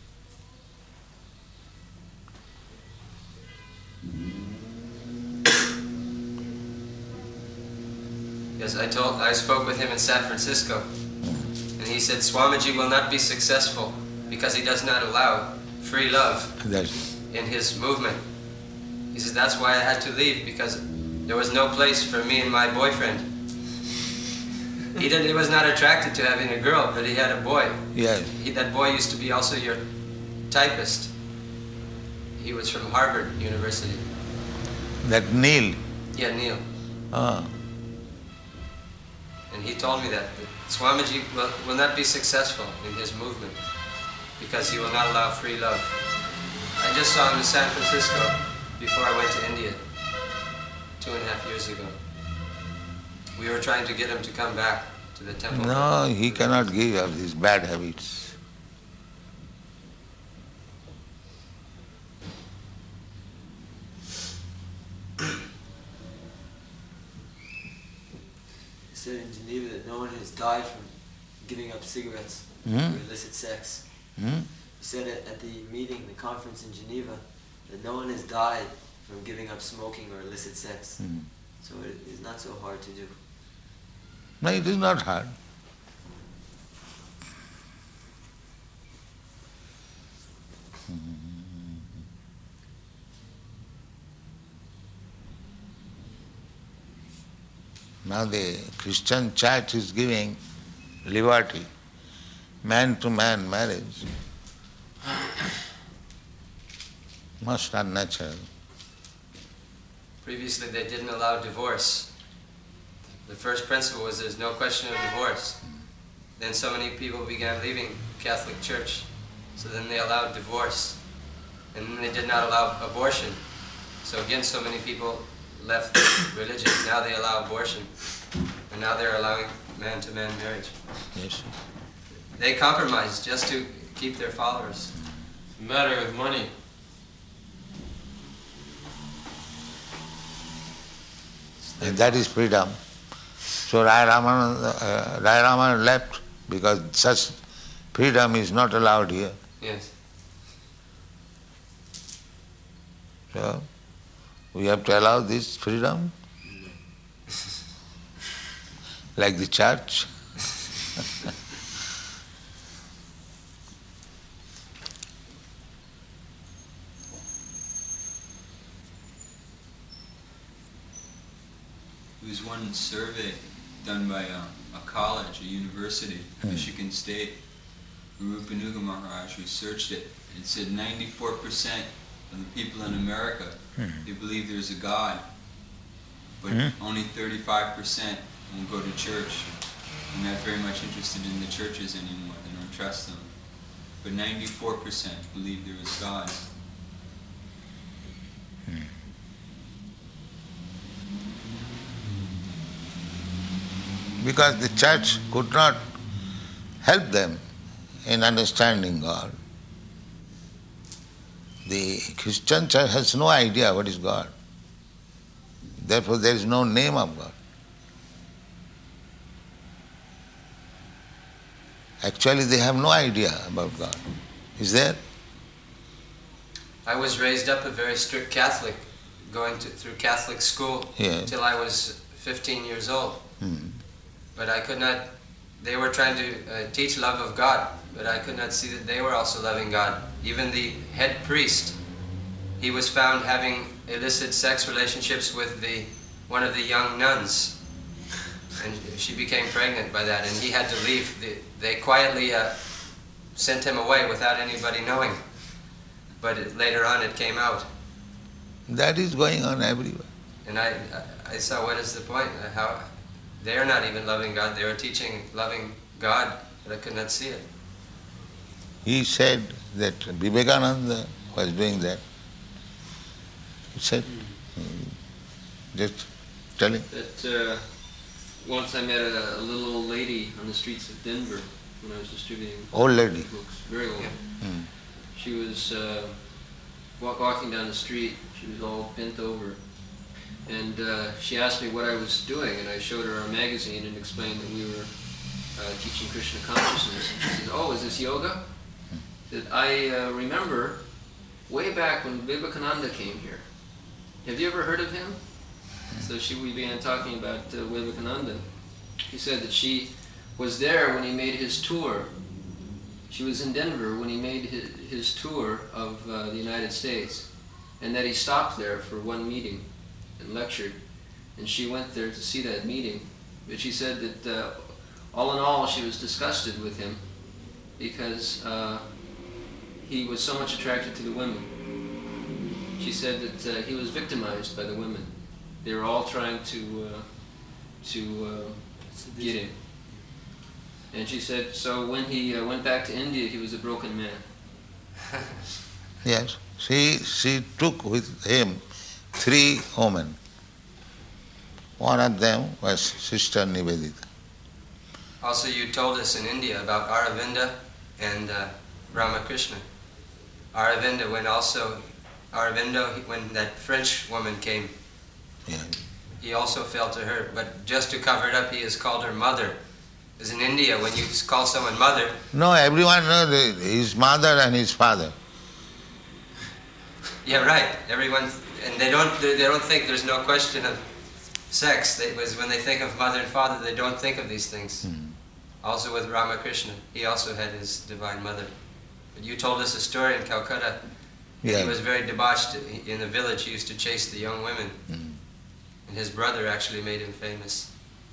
Yes, I told, I spoke with him in San Francisco, and he said Swamiji will not be successful because he does not allow free love That's, in his movement. He says that's why I had to leave, because there was no place for me and my boyfriend. He didn't. He was not attracted to having a girl, but he had a boy. yes. He, that boy used to be also your typist. He was from Harvard University. That Neil. Yeah, Neil. Ah. And he told me that, that Swamiji will, will not be successful in his movement because he will not allow free love. I just saw him in San Francisco before I went to India two and a half years ago. We were trying to get him to come back to the temple. No, he cannot give up these bad habits. He said in Geneva that no one has died from giving up cigarettes Hmm? or illicit sex. Hmm? He said at, at the meeting, the conference in Geneva, that no one has died from giving up smoking or illicit sex. Hmm. So it is not so hard to do. No, it is not hard. Now the Christian church is giving liberty, man-to-man marriage. Most unnatural. Previously they didn't allow divorce. The first principle was there's no question of divorce. Then so many people began leaving Catholic Church, so then they allowed divorce. And then they did not allow abortion. So again, so many people left religion. Now they allow abortion. And now they're allowing man-to-man marriage. Yes. They compromise just to keep their followers. It's a matter of money. And that is freedom. So Rai Raman, uh, Rai Raman left because such freedom is not allowed here. Yes. So we have to allow this freedom, like the church. There was one survey done by a, a college, a university, Hmm. Michigan State, Rupanuga Maharaj researched it. It said ninety-four percent of the people in America, Hmm. they believe there's a God, but Hmm. only thirty-five percent will go to church. They're not very much interested in the churches anymore. They don't trust them. But ninety-four percent believe there is God. Because the church could not help them in understanding God. The Christian church has no idea what is God. Therefore there is no name of God. Actually they have no idea about God. Is there? I was raised up a very strict Catholic, going to, through Catholic school Yeah. till I was fifteen years old. Hmm. But I could not, they were trying to uh, teach love of God, but I could not see that they were also loving God. Even the head priest, he was found having illicit sex relationships with the one of the young nuns. And she became pregnant by that, and he had to leave. The, they quietly uh, sent him away without anybody knowing. But it, later on it came out. That is going on everywhere. And I, I, I saw, what is the point? Uh, How they are not even loving God. They are teaching loving God, but I could not see it. He said that Vivekananda was doing that. He said, hmm, just tell him. That uh, once I met a, a little old lady on the streets of Denver when I was distributing Old lady. books, very old. Hmm. She was uh, walk, walking down the street. She was all bent over. And uh, she asked me what I was doing, and I showed her our magazine and explained that we were uh, teaching Krishna consciousness. And she said, "Oh, is this yoga?" That I uh, remember way back when Vivekananda came here. Have you ever heard of him? So she, we began talking about uh, Vivekananda. He said that she was there when he made his tour. She was in Denver when he made his, his tour of uh, the United States, and that he stopped there for one meeting and lectured, and she went there to see that meeting. But she said that uh, all in all she was disgusted with him because uh, he was so much attracted to the women. She said that uh, he was victimized by the women. They were all trying to uh, to uh, get him. And she said, so when he uh, went back to India, he was a broken man. Yes. She, she took with him three women. One of them was Sister Nivedita. Also, you told us in India about Aravinda and uh, Ramakrishna. Aravinda, when also, Aravinda, when that French woman came, Yeah. he also fell to her, but just to cover it up, he has called her mother. Because in India, when you call someone mother... No, everyone knows his mother and his father. Yeah, right. Everyone, and they don't, they don't think there's no question of sex. They, was when they think of mother and father, they don't think of these things. Hmm. Also with Ramakrishna, he also had his divine mother. But you told us a story in Calcutta. Yeah. He was very debauched in the village. He used to chase the young women. Hmm. And his brother actually made him famous.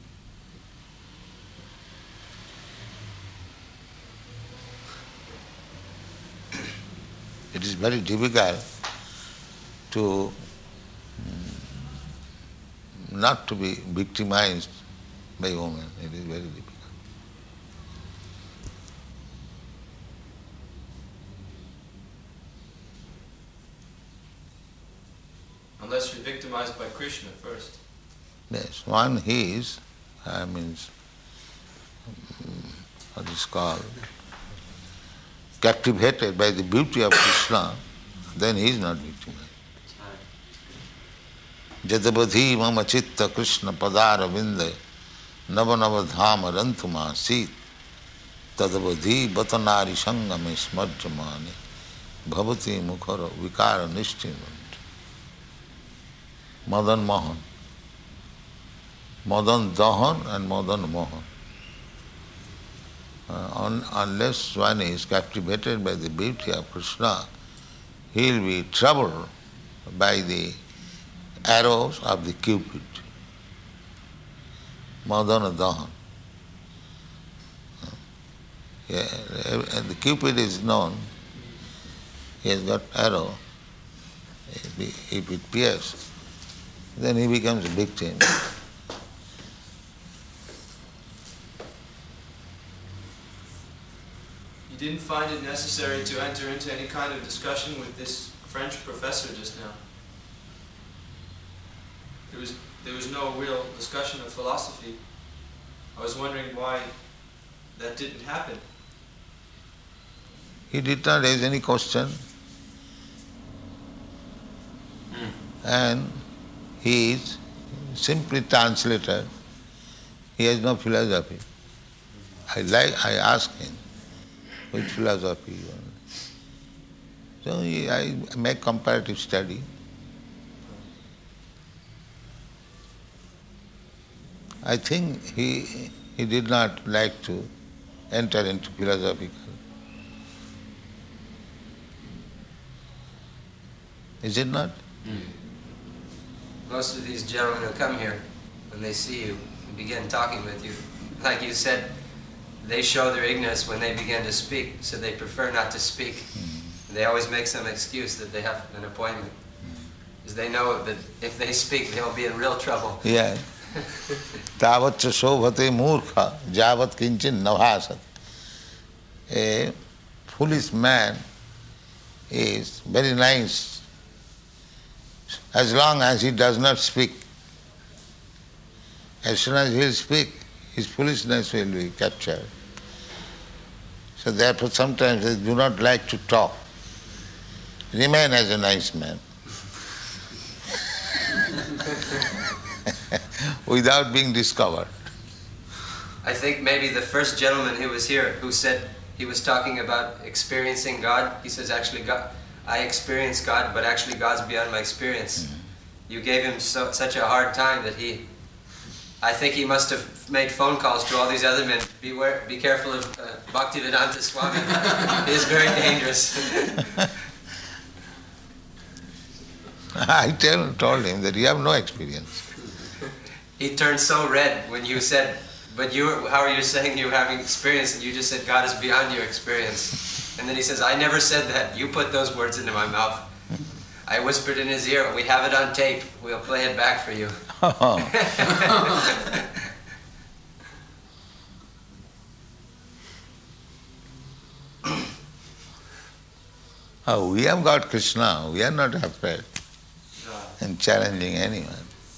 It is very difficult to mm, not to be victimized by women. It is very difficult. Unless you're victimized by Krishna first. Yes, one he is, I mean, what is called, captivated by the beauty of Krishna, then he is not victimized. Jadabadhi mama chitta Krishna padara vinde nava nava dhama rantuma sit tadabadhi batanari sangame smarjamane bhavati mukhara vikara nishtinant. Madan Mohan. Madan Dahan and Madan Mohan. Uh, un, unless one is captivated by the beauty of Krishna, he will be troubled by the arrows of the Cupid. Madan Dahan. Uh, Yeah, the Cupid is known. He has got arrow. If, he, if it pierces, then he becomes a victim. You didn't find it necessary to enter into any kind of discussion with this French professor just now. There was, there was no real discussion of philosophy. I was wondering why that didn't happen. He did not raise any question. Mm. And he is simply translator. He has no philosophy. I like. I ask him, which philosophy you want? So he, I make comparative study. I think he he did not like to enter into philosophical. Is it not? Mm. Most of these gentlemen who come here, when they see you and begin talking with you, like you said, they show their ignorance when they begin to speak, so they prefer not to speak. Mm. They always make some excuse that they have an appointment, because they know that if they speak, they'll be in real trouble. Yeah. Tavat cha shobhate murkha javat kinchin navasat. A foolish man is very nice as long as he does not speak. As soon as he will speak, his foolishness will be captured. So therefore sometimes they do not like to talk. Remain as a nice man. Without being discovered. I think maybe the first gentleman who was here who said he was talking about experiencing God, he says actually God, I experience God, but actually God's beyond my experience. Mm-hmm. You gave him so, such a hard time that he, I think he must have made phone calls to all these other men. Beware, be careful of uh, Bhaktivedanta Swami. He is very dangerous. I tell, told him that you have no experience. He turned so red when you said, but you, how are you saying you're having experience? And you just said God is beyond your experience. And then he says, I never said that. You put those words into my mouth. I whispered in his ear, we have it on tape. We'll play it back for you. Oh, we have got Krishna. We are not afraid in challenging anyone.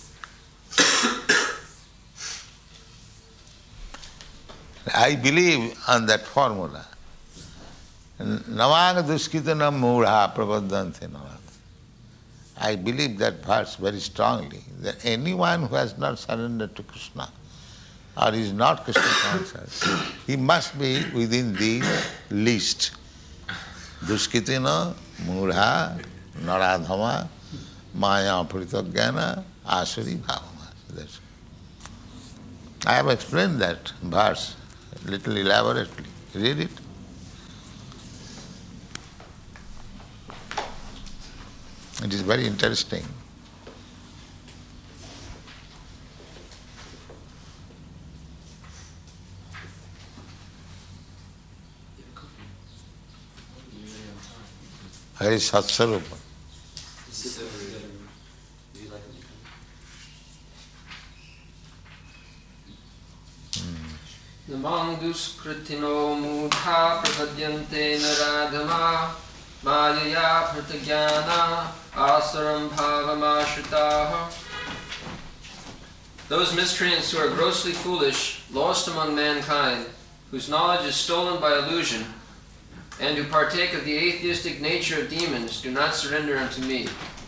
I believe on that formula. Namaga duskitana mudha prabodhante namaga. I believe that verse very strongly, that anyone who has not surrendered to Krishna or is not Krishna conscious, he must be within the list. Duskitina mudha naradhama maya pritagyana asuri bhavama. I have explained that verse a little elaborately. Read it. It is very interesting. Very Satsarupa. Namang duskritino mudha prapadyante naradhama Mayaya pratagyana asaram bhavamashritaha. Those miscreants who are grossly foolish, lost among mankind, whose knowledge is stolen by illusion, and who partake of the atheistic nature of demons, do not surrender unto me.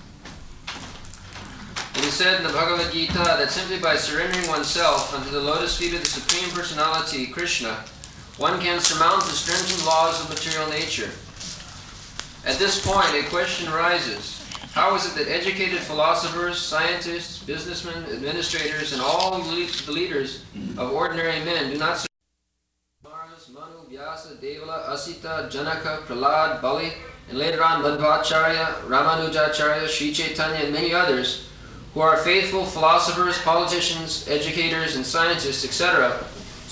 It is said in the Bhagavad Gita that simply by surrendering oneself unto the lotus feet of the Supreme Personality, Krishna, one can surmount the stringent laws of material nature. At this point, a question arises. How is it that educated philosophers, scientists, businessmen, administrators, and all the leaders of ordinary men do not Mars, Manu, Vyasa, Devala, Asita, Janaka, Prahlad, Bali, and later on Madhvacharya, Ramanujacharya, Sri Chaitanya, and many others, who are faithful philosophers, politicians, educators, and scientists, et cetera,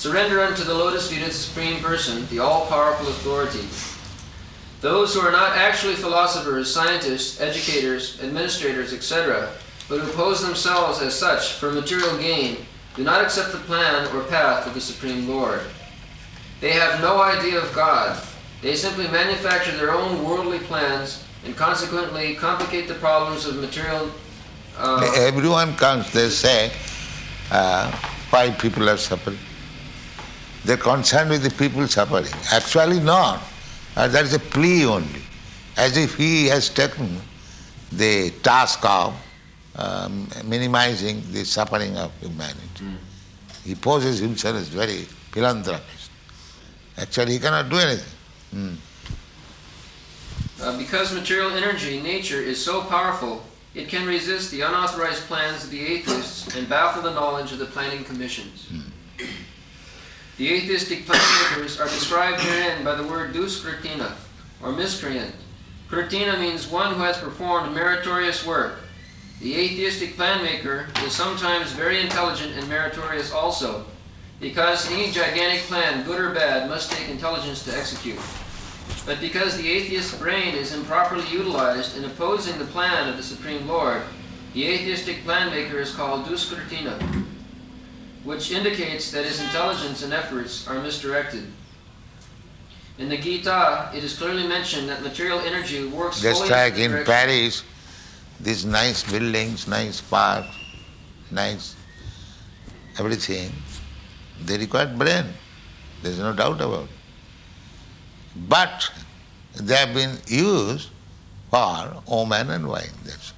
Surrender unto the lotus feet of the Supreme Person, the all-powerful authority. Those who are not actually philosophers, scientists, educators, administrators, et cetera, but who pose themselves as such for material gain, do not accept the plan or path of the Supreme Lord. They have no idea of God. They simply manufacture their own worldly plans and consequently complicate the problems of material... Uh, Everyone comes, they say, uh, five people are suffering. They're concerned with the people suffering. Actually not. Uh, that is a plea only. As if he has taken the task of um, minimizing the suffering of humanity. Mm. He poses himself as very philanthropist. Actually he cannot do anything. Mm. Uh, because material energy, nature, is so powerful, it can resist the unauthorized plans of the atheists and baffle the knowledge of the planning commissions. Mm. The atheistic plan makers are described herein by the word duskritina, or miscreant. Kritina means one who has performed meritorious work. The atheistic plan maker is sometimes very intelligent and meritorious also, because any gigantic plan, good or bad, must take intelligence to execute. But because the atheist's brain is improperly utilized in opposing the plan of the Supreme Lord, the atheistic plan maker is called duskritina, which indicates that his intelligence and efforts are misdirected. In the Gita, it is clearly mentioned that material energy works just fully like in direction. Paris, these nice buildings, nice parks, nice everything, they require brain. There is no doubt about it. But they have been used for woman and wine. That's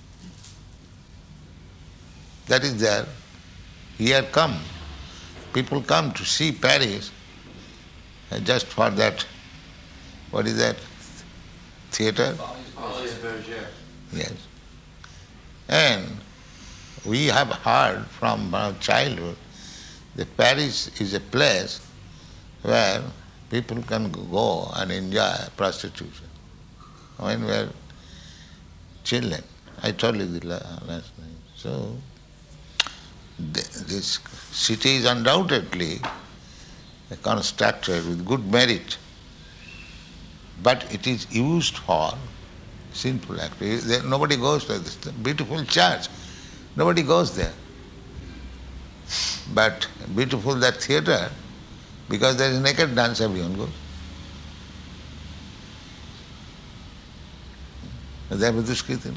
that is there. Here come, people come to see Paris just for that, what is that, theatre? Yes. And we have heard from our childhood that Paris is a place where people can go and enjoy prostitution when we were children. I told you the last night. So, this city is undoubtedly constructed with good merit, but it is used for sinful activities. There, nobody goes to this beautiful church. Nobody goes there. But beautiful that theatre, because there is naked dance, everyone goes. There is Duskritina.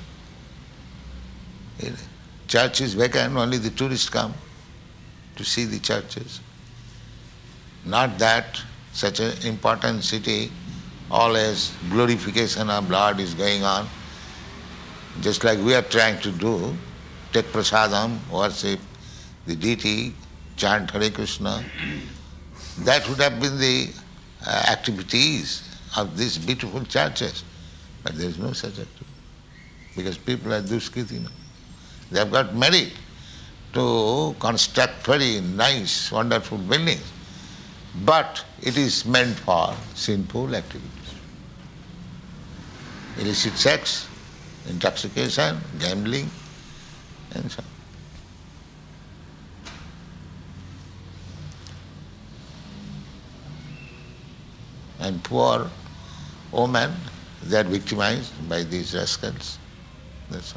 Church is vacant, only the tourists come to see the churches. Not that such an important city, always glorification of Lord is going on, just like we are trying to do, take prasadam, worship the deity, chant Hare Krishna. That would have been the uh, activities of these beautiful churches. But there is no such activity, because people are Duskritina. They have got merit to construct very nice, wonderful buildings, but it is meant for sinful activities. Illicit sex, intoxication, gambling, and so on. And poor women, they are victimized by these rascals. That's all.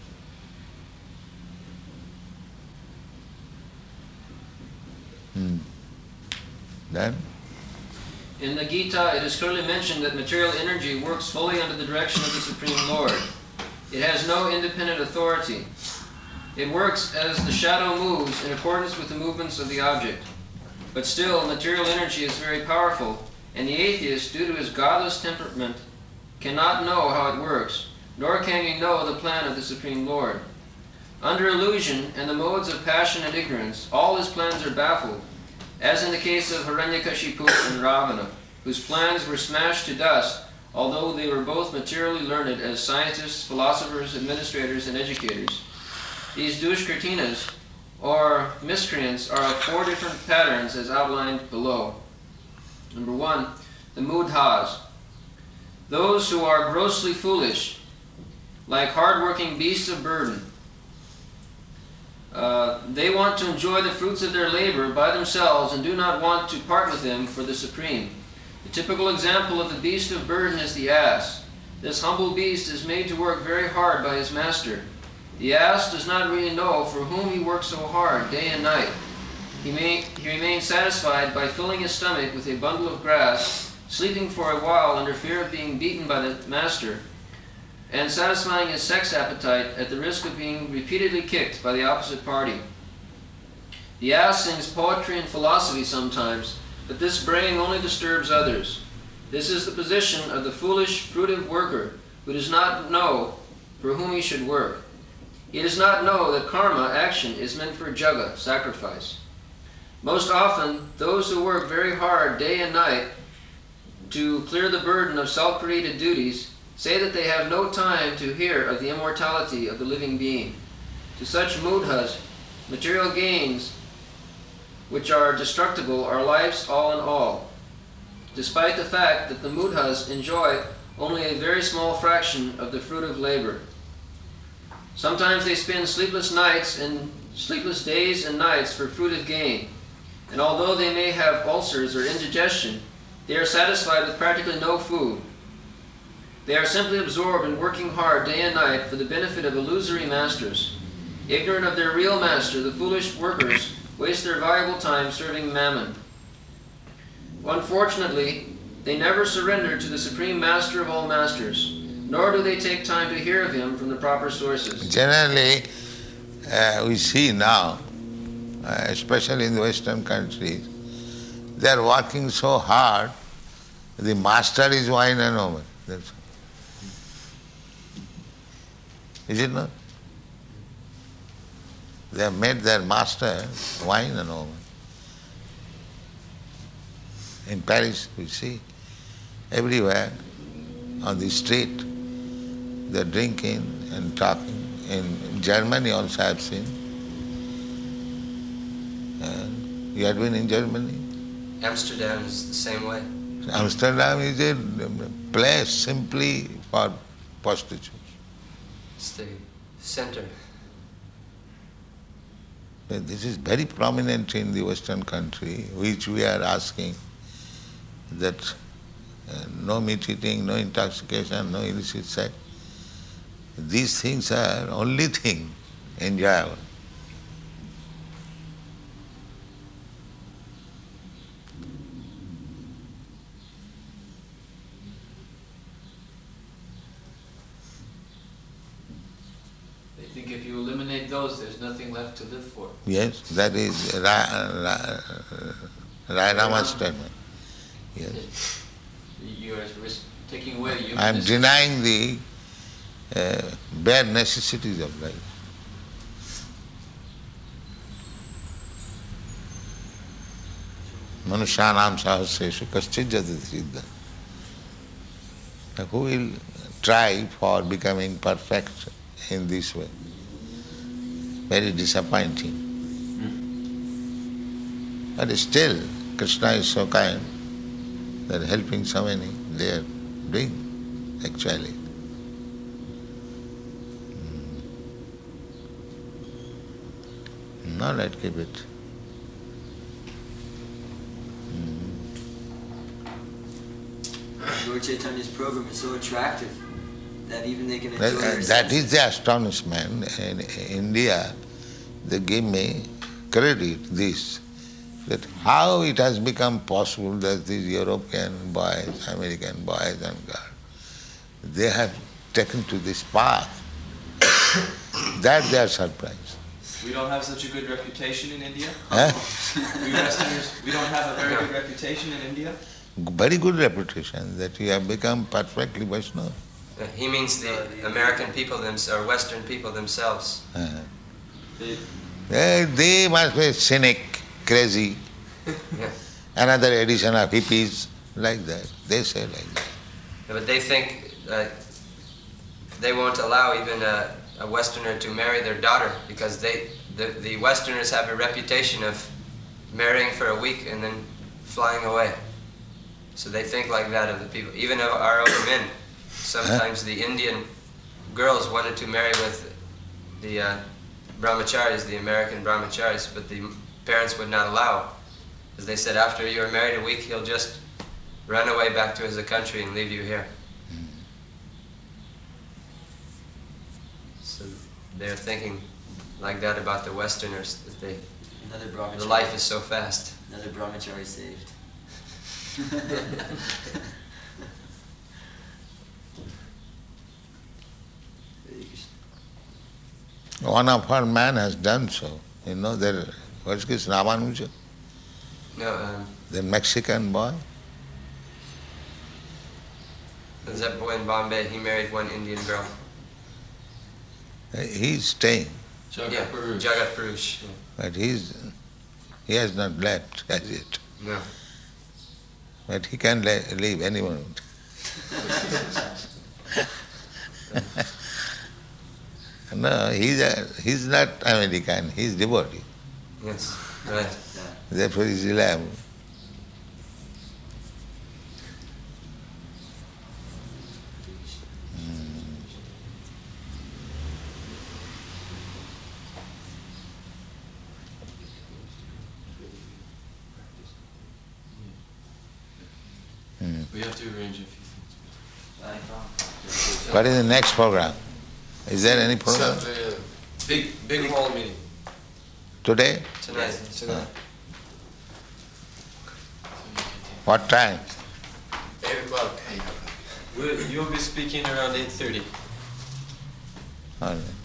Hmm. Then? In the Gita, it is clearly mentioned that material energy works fully under the direction of the Supreme Lord. It has no independent authority. It works as the shadow moves in accordance with the movements of the object. But still, material energy is very powerful, and the atheist, due to his godless temperament, cannot know how it works, nor can he know the plan of the Supreme Lord. Under illusion and the modes of passion and ignorance, all his plans are baffled, as in the case of Hiranyakashipu and Ravana, whose plans were smashed to dust, although they were both materially learned as scientists, philosophers, administrators, and educators. These dushkritinas, or miscreants, are of four different patterns as outlined below. Number one, the mudhas, those who are grossly foolish, like hard-working beasts of burden. Uh, they want to enjoy the fruits of their labor by themselves and do not want to part with them for the supreme. The typical example of the beast of burden is the ass. This humble beast is made to work very hard by his master. The ass does not really know for whom he works so hard day and night. He, may, he remains satisfied by filling his stomach with a bundle of grass, sleeping for a while under fear of being beaten by the master, and satisfying his sex appetite at the risk of being repeatedly kicked by the opposite party. The ass sings poetry and philosophy sometimes, but this braying only disturbs others. This is the position of the foolish, fruitive worker who does not know for whom he should work. He does not know that karma, action, is meant for jaga, sacrifice. Most often, those who work very hard day and night to clear the burden of self-created duties say that they have no time to hear of the immortality of the living being. To such mudhas, material gains which are destructible are life's all in all, despite the fact that the mudhas enjoy only a very small fraction of the fruit of labor. Sometimes they spend sleepless nights and sleepless days and nights for fruitive gain, and although they may have ulcers or indigestion, they are satisfied with practically no food. They are simply absorbed in working hard day and night for the benefit of illusory masters. Ignorant of their real master, the foolish workers waste their valuable time serving mammon. Unfortunately, they never surrender to the Supreme Master of all masters, nor do they take time to hear of him from the proper sources. Generally, uh, we see now, uh, especially in the Western countries, they are working so hard, the master is wine and woman. That's all. Is it not? They have made their master wine and woman. In Paris, we see, everywhere, on the street, they're drinking and talking. In Germany also I've seen. And you had been in Germany? Amsterdam is the same way. Amsterdam is a place simply for prostitutes. It's the center. This is very prominent in the Western country, which we are asking that uh, no meat eating, no intoxication, no illicit sex. These things are only thing enjoyable. They think if you eliminate those, there's nothing left to live for. Yes, that is Ra- Ra- Rai Rama's statement. Yes. You are risk- taking away the I am humanistic- denying the uh, bare necessities of life. Manushanam sahasreshu kaschit jatati siddha. Who will try for becoming perfect in this way? Very disappointing. But still, Krishna is so kind, they are helping so many, they are doing actually. Mm. All right, keep it. Lord Chaitanya's program is so attractive that even they can enjoy That, their that senses. is the astonishment. In India, they give me credit this, that how it has become possible that these European boys, American boys and girls, they have taken to this path. That they are surprised. We don't have such a good reputation in India. Huh? We Westerners, we don't have a very good reputation in India. Very good reputation that you have become perfectly Vaishnava. Uh, He means the American people themselves, or Western people themselves. Uh-huh. They, They, they must be cynic, crazy. Yeah. Another edition of hippies, like that. They say like that. Yeah, but they think uh, they won't allow even a, a Westerner to marry their daughter because they, the, the Westerners have a reputation of marrying for a week and then flying away. So they think like that of the people, even of our own men. Sometimes the Indian girls wanted to marry with the uh, brahmacharis, the American brahmacharis, but the parents would not allow. Because they said after you are married a week, he'll just run away back to his country and leave you here. So they're thinking like that about the Westerners, that they, Another brahmachari. the life is so fast. Another brahmachari saved. One of our man has done so. You know, there, what's his Ramanuja? No, um, The Mexican boy. there's that boy in Bombay, he married one Indian girl. He's staying, Jagat yeah, Purush. Jagat Purush. Yeah. but he's he has not left as yet. No. But he can le- leave any moment. No, he's a, he's not American. He's devotee. Yes, right. Therefore, he's allowed. We have to arrange a few things. What is the next program? Is there any program? So, uh, big, big hall meeting. Today? Tonight. Tonight. What time? Eight o'clock. We'll, you'll be speaking around eight thirty. All right.